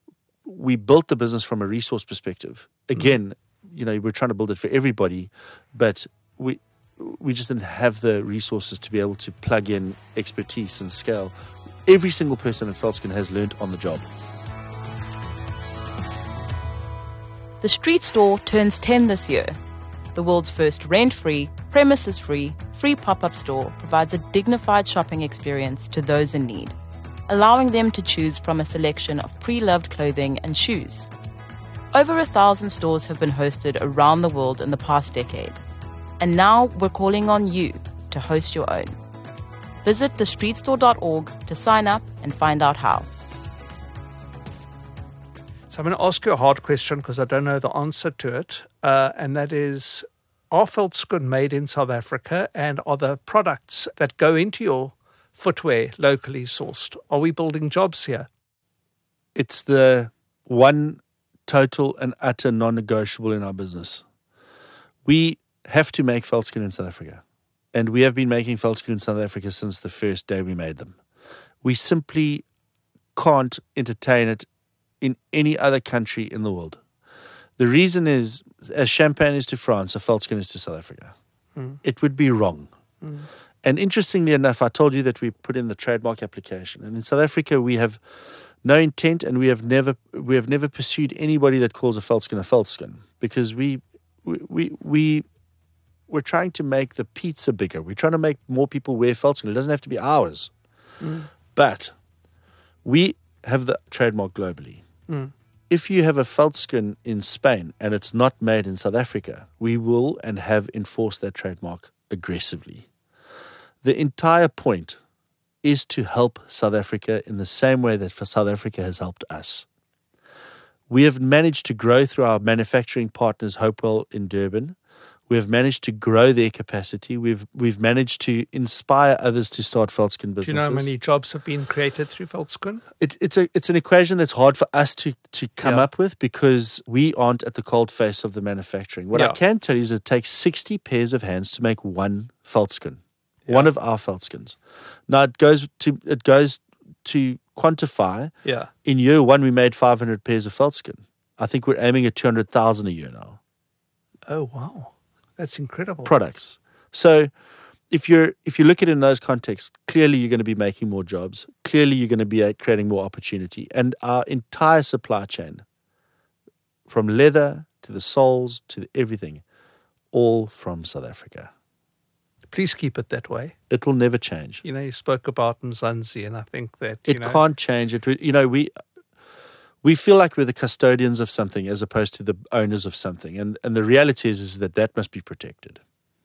we built the business from a resource perspective. Again, you know, we're trying to build it for everybody, but we we just didn't have the resources to be able to plug in expertise and scale. Every single person at Feldskin has learned on the job. The Street Store turns ten this year. The world's first rent-free, premises-free, free pop-up store provides a dignified shopping experience to those in need, allowing them to choose from a selection of pre-loved clothing and shoes. Over a thousand stores have been hosted around the world in the past decade, and now we're calling on you to host your own. Visit the street store dot org to sign up and find out how. So I'm going to ask you a hard question because I don't know the answer to it, uh, and that is, are Veldskun made in South Africa, and are the products that go into your footwear locally sourced? Are we building jobs here? It's the one total and utter non-negotiable in our business. We have to make Veldskin in South Africa. And we have been making Veldskin in South Africa since the first day we made them. We simply can't entertain it in any other country in the world. The reason is, as champagne is to France, a Veldskin is to South Africa. Mm. It would be wrong. Mm. And interestingly enough, I told you that we put in the trademark application. And in South Africa, we have no intent, and we have never we have never pursued anybody that calls a Veldskin a Veldskin, because we we we, we we're trying to make the pizza bigger. We're trying to make more people wear Veldskin. It doesn't have to be ours. Mm. But we have the trademark globally. Mm. If you have a Veldskin in Spain and it's not made in South Africa, we will and have enforced that trademark aggressively. The entire point is to help South Africa in the same way that South Africa has helped us. We have managed to grow through our manufacturing partners, Hopewell in Durban. We have managed to grow their capacity. We've we've managed to inspire others to start Veldskin businesses. Do you know how many jobs have been created through Veldskin? It, it's a it's an equation that's hard for us to, to come yeah. up with, because we aren't at the cold face of the manufacturing. What yeah. I can tell you is it takes sixty pairs of hands to make one Veldskin, yeah. one of our Veldskins. Now it goes to it goes to quantify. Yeah. In year one, we made five hundred pairs of Veldskin. I think we're aiming at two hundred thousand a year now. Oh wow. That's incredible. Products. So if you're if you look at it in those contexts, clearly you're going to be making more jobs. Clearly you're going to be creating more opportunity. And our entire supply chain, from leather to the soles to the everything, all from South Africa. Please keep it that way. It will never change. You know, you spoke about Mzansi, and I think that, you It know, can't change. It. You know, we... We feel like we're the custodians of something as opposed to the owners of something. And and the reality is, is that that must be protected.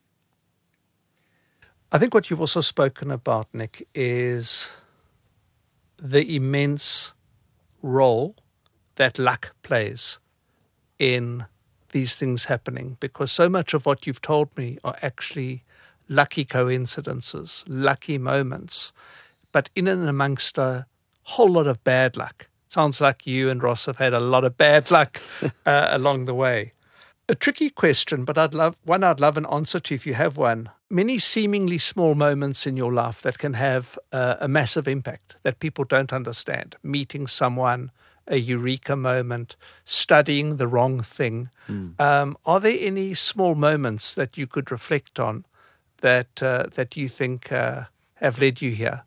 I think what you've also spoken about, Nick, is the immense role that luck plays in these things happening, because so much of what you've told me are actually lucky coincidences, lucky moments, but in and amongst a whole lot of bad luck. Sounds like you and Ross have had a lot of bad luck uh, along the way. A tricky question, but I'd love one I'd love an answer to if you have one. Many seemingly small moments in your life that can have uh, a massive impact that people don't understand. Meeting someone, a eureka moment, studying the wrong thing. Mm. Um, are there any small moments that you could reflect on that uh, that you think uh, have led you here?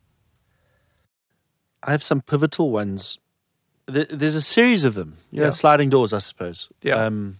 I have some pivotal ones. There's a series of them, you yeah. know, sliding doors, I suppose. Yeah. Um,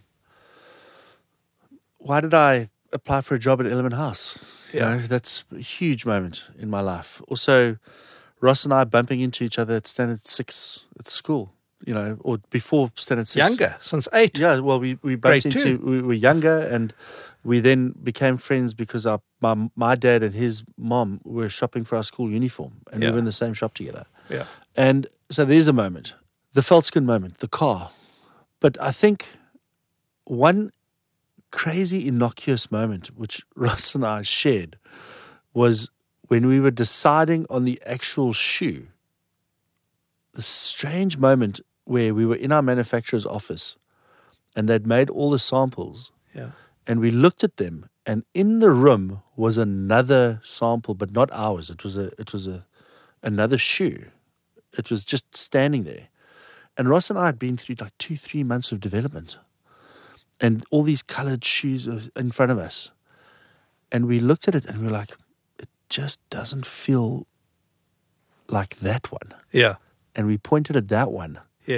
why did I apply for a job at Element House? You yeah. know, that's a huge moment in my life. Also, Ross and I bumping into each other at Standard Six at school, you know, or before Standard Six. Younger, since eight. Yeah, well, we, we bumped Grade into, two. we were younger, and we then became friends because our my, my dad and his mom were shopping for our school uniform, and yeah. we were in the same shop together. Yeah. And so there's a moment. The Veldskin moment, the car. But I think one crazy innocuous moment, which Ross and I shared, was when we were deciding on the actual shoe. The strange moment where we were in our manufacturer's office and they'd made all the samples. Yeah. And we looked at them, and in the room was another sample, but not ours. It was a it was a another shoe. It was just standing there. And Ross and I had been through like two, three months of development. And all these colored shoes were in front of us. And we looked at it and we were like, it just doesn't feel like that one. Yeah. And we pointed at that one. Yes.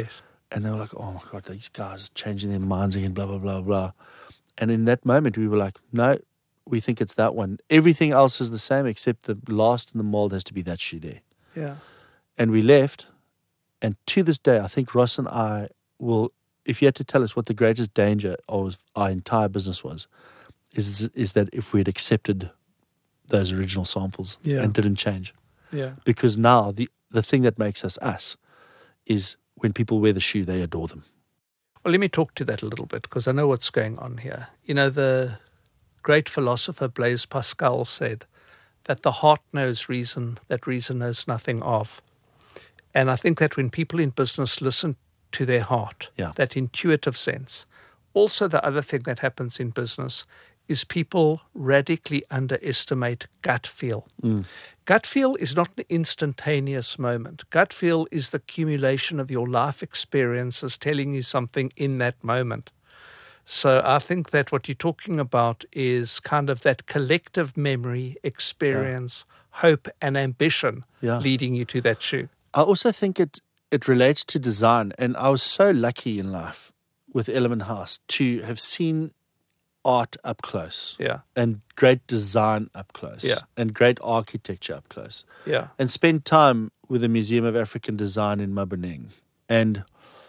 And they were like, oh my God, these guys are changing their minds again, blah, blah, blah, blah. And in that moment, we were like, no, we think it's that one. Everything else is the same except the last in the mold has to be that shoe there. Yeah. And we left. And to this day, I think Ross and I will, if you had to tell us what the greatest danger of our entire business was, is is that if we had accepted those original samples Yeah. and didn't change. Yeah. Because now the, the thing that makes us us is when people wear the shoe, they adore them. Well, let me talk to that a little bit because I know what's going on here. You know, the great philosopher Blaise Pascal said that the heart knows reason, that reason knows nothing of. And I think that when people in business listen to their heart, Yeah. that intuitive sense, also the other thing that happens in business is people radically underestimate gut feel. Mm. Gut feel is not an instantaneous moment. Gut feel is the accumulation of your life experiences telling you something in that moment. So I think that what you're talking about is kind of that collective memory, experience, yeah. hope, and ambition yeah. leading you to that shoe. I also think it, it relates to design. And I was so lucky in life with Element House to have seen art up close. Yeah. And great design up close. Yeah. And great architecture up close. Yeah. And spend time with the Museum of African Design in Maboneng. And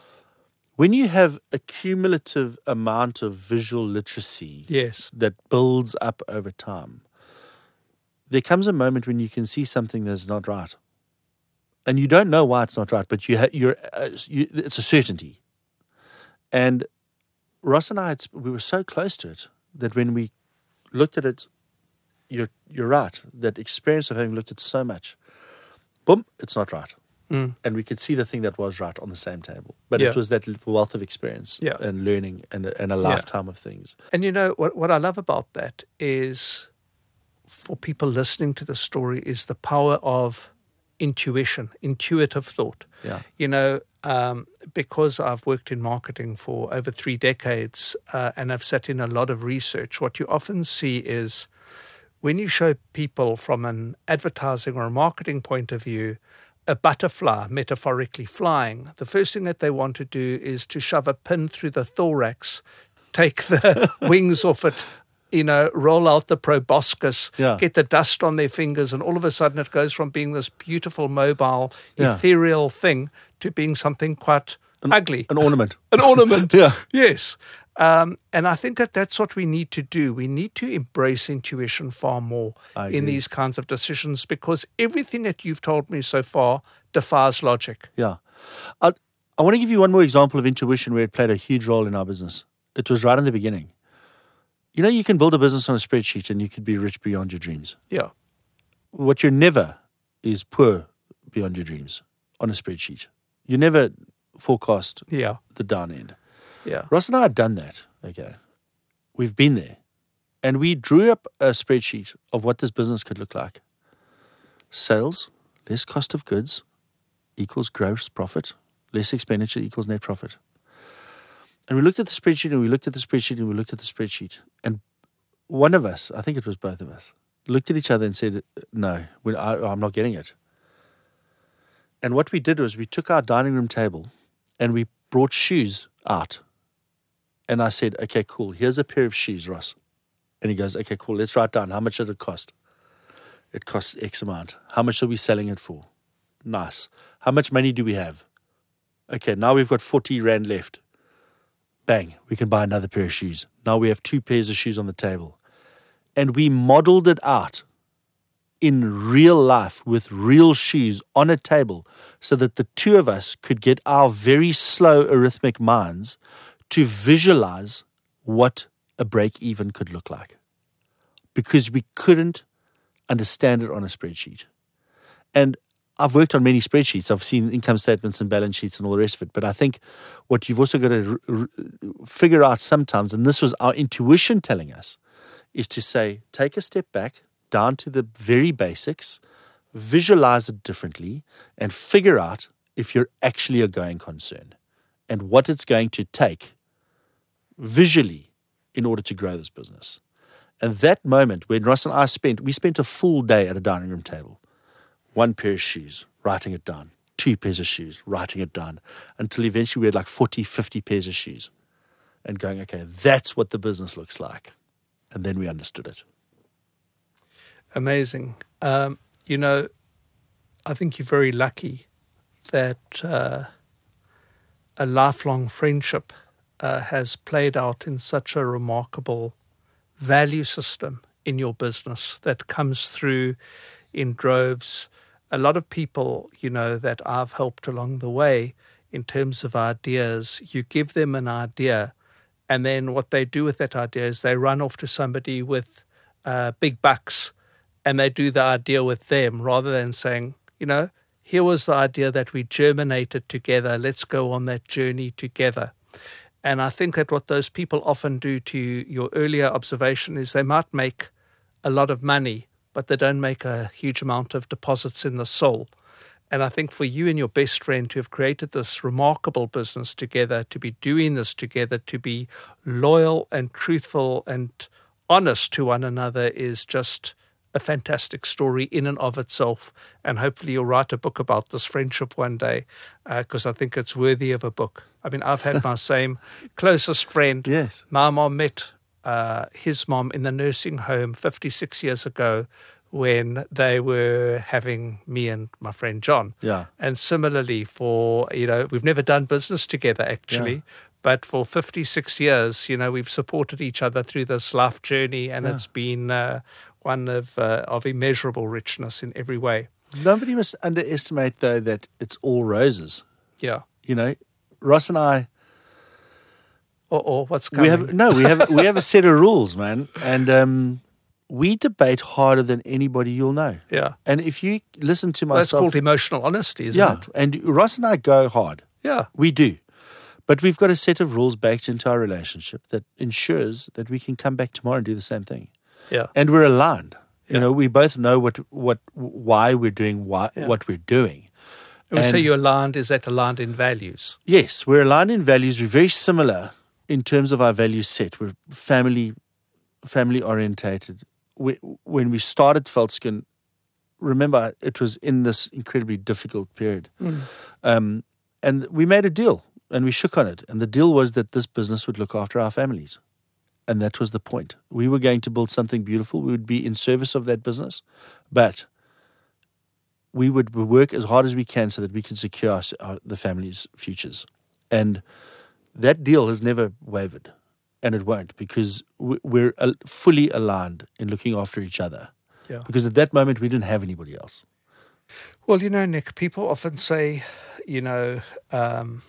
when you have a cumulative amount of visual literacy yes. that builds up over time, there comes a moment when you can see something that's not right. And you don't know why it's not right, but you ha- you're, uh, you, it's a certainty. And Ross and I, had, we were so close to it that when we looked at it, you're, you're right, that experience of having looked at so much, boom, it's not right. Mm. And we could see the thing that was right on the same table. But yeah. it was that wealth of experience yeah. and learning and, and a lifetime yeah. of things. And you know, what, what I love about that is for people listening to the story is the power of intuition, intuitive thought. Yeah. You know, um, because I've worked in marketing for over three decades uh, and I've sat in a lot of research, what you often see is when you show people from an advertising or a marketing point of view, a butterfly metaphorically flying, the first thing that they want to do is to shove a pin through the thorax, take the wings off it, you know, roll out the proboscis, yeah. get the dust on their fingers, and all of a sudden it goes from being this beautiful, mobile, yeah. ethereal thing to being something quite an, ugly. An ornament. An ornament. yeah. Yes. Um, and I think that that's what we need to do. We need to embrace intuition far more in these kinds of decisions because everything that you've told me so far defies logic. Yeah. I, I want to give you one more example of intuition where it played a huge role in our business. It was right in the beginning. You know, you can build a business on a spreadsheet and you could be rich beyond your dreams. Yeah. What you're never is poor beyond your dreams on a spreadsheet. You never forecast yeah. the down end. Yeah. Ross and I had done that, okay. We've been there. And we drew up a spreadsheet of what this business could look like. Sales, less cost of goods, equals gross profit. Less expenditure equals net profit. And we looked at the spreadsheet and we looked at the spreadsheet and we looked at the spreadsheet. And one of us, I think it was both of us, looked at each other and said, no, we, I, I'm not getting it. And what we did was we took our dining room table and we brought shoes out. And I said, okay, cool. Here's a pair of shoes, Ross. And he goes, okay, cool. Let's write down. How much did it cost? It cost X amount. How much are we selling it for? Nice. How much money do we have? Okay, now we've got forty rand left. Bang, we can buy another pair of shoes. Now we have two pairs of shoes on the table. And we modeled it out in real life with real shoes on a table so that the two of us could get our very slow arithmetic minds to visualize what a break-even could look like. Because we couldn't understand it on a spreadsheet. And I've worked on many spreadsheets. I've seen income statements and balance sheets and all the rest of it. But I think what you've also got to r- r- figure out sometimes, and this was our intuition telling us, is to say, take a step back, down to the very basics, visualize it differently, and figure out if you're actually a going concern and what it's going to take visually in order to grow this business. And that moment when Ross and I spent, we spent a full day at a dining room table. One pair of shoes, writing it down. two pairs of shoes, writing it down, until eventually we had like forty, fifty pairs of shoes and going, okay, that's what the business looks like. And then we understood it. Amazing. Um, you know, I think you're very lucky that uh, a lifelong friendship uh, has played out in such a remarkable value system in your business that comes through in droves. A lot of people, you know, that I've helped along the way in terms of ideas, you give them an idea, and then what they do with that idea is they run off to somebody with uh, big bucks and they do the idea with them rather than saying, you know, here was the idea that we germinated together. Let's go on that journey together. And I think that what those people often do, to your earlier observation, is they might make a lot of money, but they don't make a huge amount of deposits in the soul. And I think for you and your best friend to have created this remarkable business together, to be doing this together, to be loyal and truthful and honest to one another is just a fantastic story in and of itself. And hopefully you'll write a book about this friendship one day, because uh, I think it's worthy of a book. I mean, I've had my same closest friend. Yes. My mom met uh, his mom in the nursing home fifty-six years ago when they were having me and my friend John. Yeah. And similarly for, you know, we've never done business together actually, yeah. but for fifty-six years, you know, we've supported each other through this life journey, and yeah. it's been uh, one of uh, of immeasurable richness in every way. Nobody must underestimate, though, that it's all roses. Yeah. You know, Ross and I... Uh-oh, what's coming? We have, no, we have, we have a set of rules, man. And um, we debate harder than anybody you'll know. Yeah. And if you listen to myself... That's called emotional honesty, isn't yeah, it? Yeah, and Ross and I go hard. Yeah. We do. But we've got a set of rules baked into our relationship that ensures that we can come back tomorrow and do the same thing. Yeah. And we're aligned. Yeah. You know, we both know what, what, why we're doing why, yeah. what we're doing. When we say you're aligned, is that aligned in values? Yes, we're aligned in values. We're very similar in terms of our value set. We're family, family orientated. We, when we started Veldskin, remember, it was in this incredibly difficult period. Mm. Um, and we made a deal, and we shook on it. And the deal was that this business would look after our families. And that was the point. We were going to build something beautiful. We would be in service of that business, but we would work as hard as we can so that we can secure our, our, the family's futures. And that deal has never wavered, and it won't, because we're fully aligned in looking after each other. Yeah. Because at that moment, we didn't have anybody else. Well, you know, Nick, people often say, you know, um,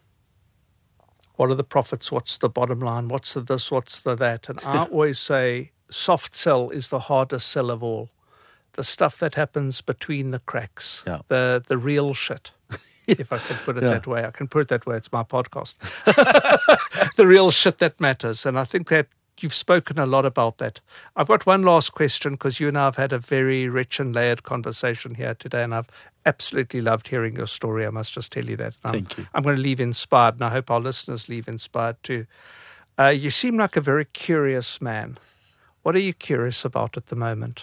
what are the profits? What's the bottom line? What's the this? What's the that? And I always say soft sell is the hardest sell of all. The stuff that happens between the cracks, yeah. the the real shit, if I can put it yeah. that way. I can put it that way. It's my podcast. The real shit that matters. And I think that you've spoken a lot about that. I've got one last question, because you and I have had a very rich and layered conversation here today, and I've absolutely loved hearing your story. I must just tell you that. I'm, Thank you. I'm going to leave inspired, and I hope our listeners leave inspired too. Uh, you seem like a very curious man. What are you curious about at the moment?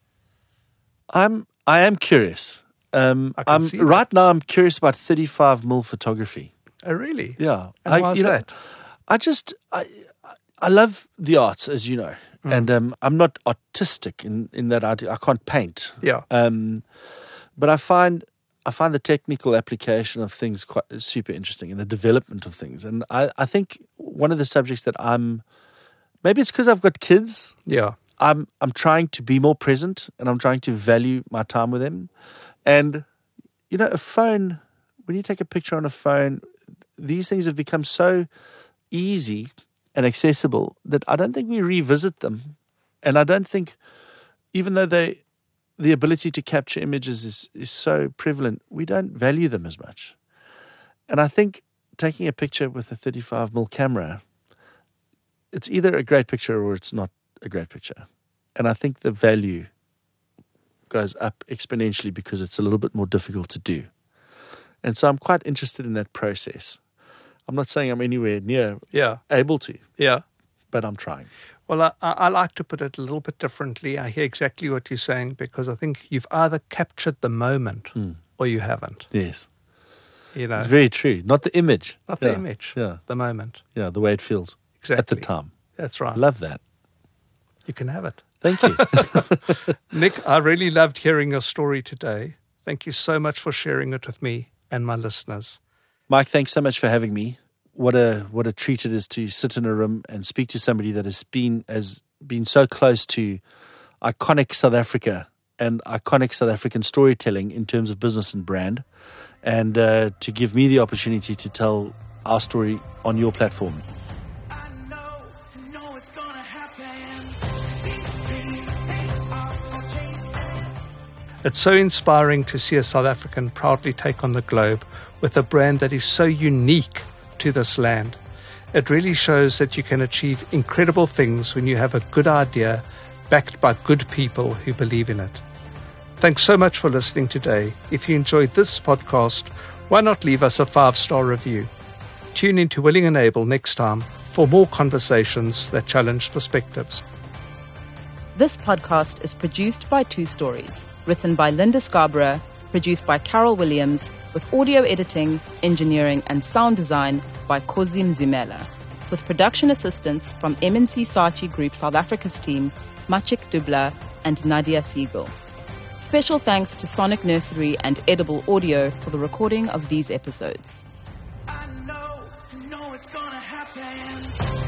I'm I am curious. Um, I can I'm see that. right now. I'm curious about thirty-five millimeter photography. Oh, really? Yeah. And I, why is you know, that? I just I I love the arts, as you know, mm. and um, I'm not artistic in, in that I I can't paint. Yeah. Um, but I find I find the technical application of things quite super interesting, and the development of things. And I, I think one of the subjects that I'm maybe it's because I've got kids. Yeah. I'm I'm trying to be more present, and I'm trying to value my time with them. And you know, a phone, when you take a picture on a phone, these things have become so easy and accessible that I don't think we revisit them. And I don't think, even though they the ability to capture images is, is so prevalent, we don't value them as much. And I think taking a picture with a thirty-five millimeter camera, it's either a great picture or it's not a great picture. And I think the value goes up exponentially because it's a little bit more difficult to do. And so I'm quite interested in that process. I'm not saying I'm anywhere near yeah. able to, yeah, but I'm trying. Well, I, I like to put it a little bit differently. I hear exactly what you're saying, because I think you've either captured the moment mm. or you haven't. Yes. You know, It's very true. Not the image. not the Yeah. image, Yeah. the moment. Yeah, the way it feels Exactly. at the time. That's right. Love that. You can have it. Thank you. Nick, I really loved hearing your story today. Thank you so much for sharing it with me and my listeners. Mike, thanks so much for having me. What a what a treat it is to sit in a room and speak to somebody that has been has been so close to iconic South Africa and iconic South African storytelling in terms of business and brand, and uh, to give me the opportunity to tell our story on your platform. I know, know it's gonna happen. It's so inspiring to see a South African proudly take on the globe with a brand that is so unique to this land. It really shows that you can achieve incredible things when you have a good idea backed by good people who believe in it. Thanks so much for listening today. If you enjoyed this podcast, why not leave us a five-star review? Tune in to Willing and Able next time for more conversations that challenge perspectives. This podcast is produced by Two Stories, written by Linda Scarborough, produced by Carol Williams, with audio editing, engineering, and sound design by Kozi Mzimela, with production assistance from M N C Saatchi Group South Africa's team, Machik Dubla and Nadia Siegel. Special thanks to Sonic Nursery and Edible Audio for the recording of these episodes. I know, know it's gonna happen.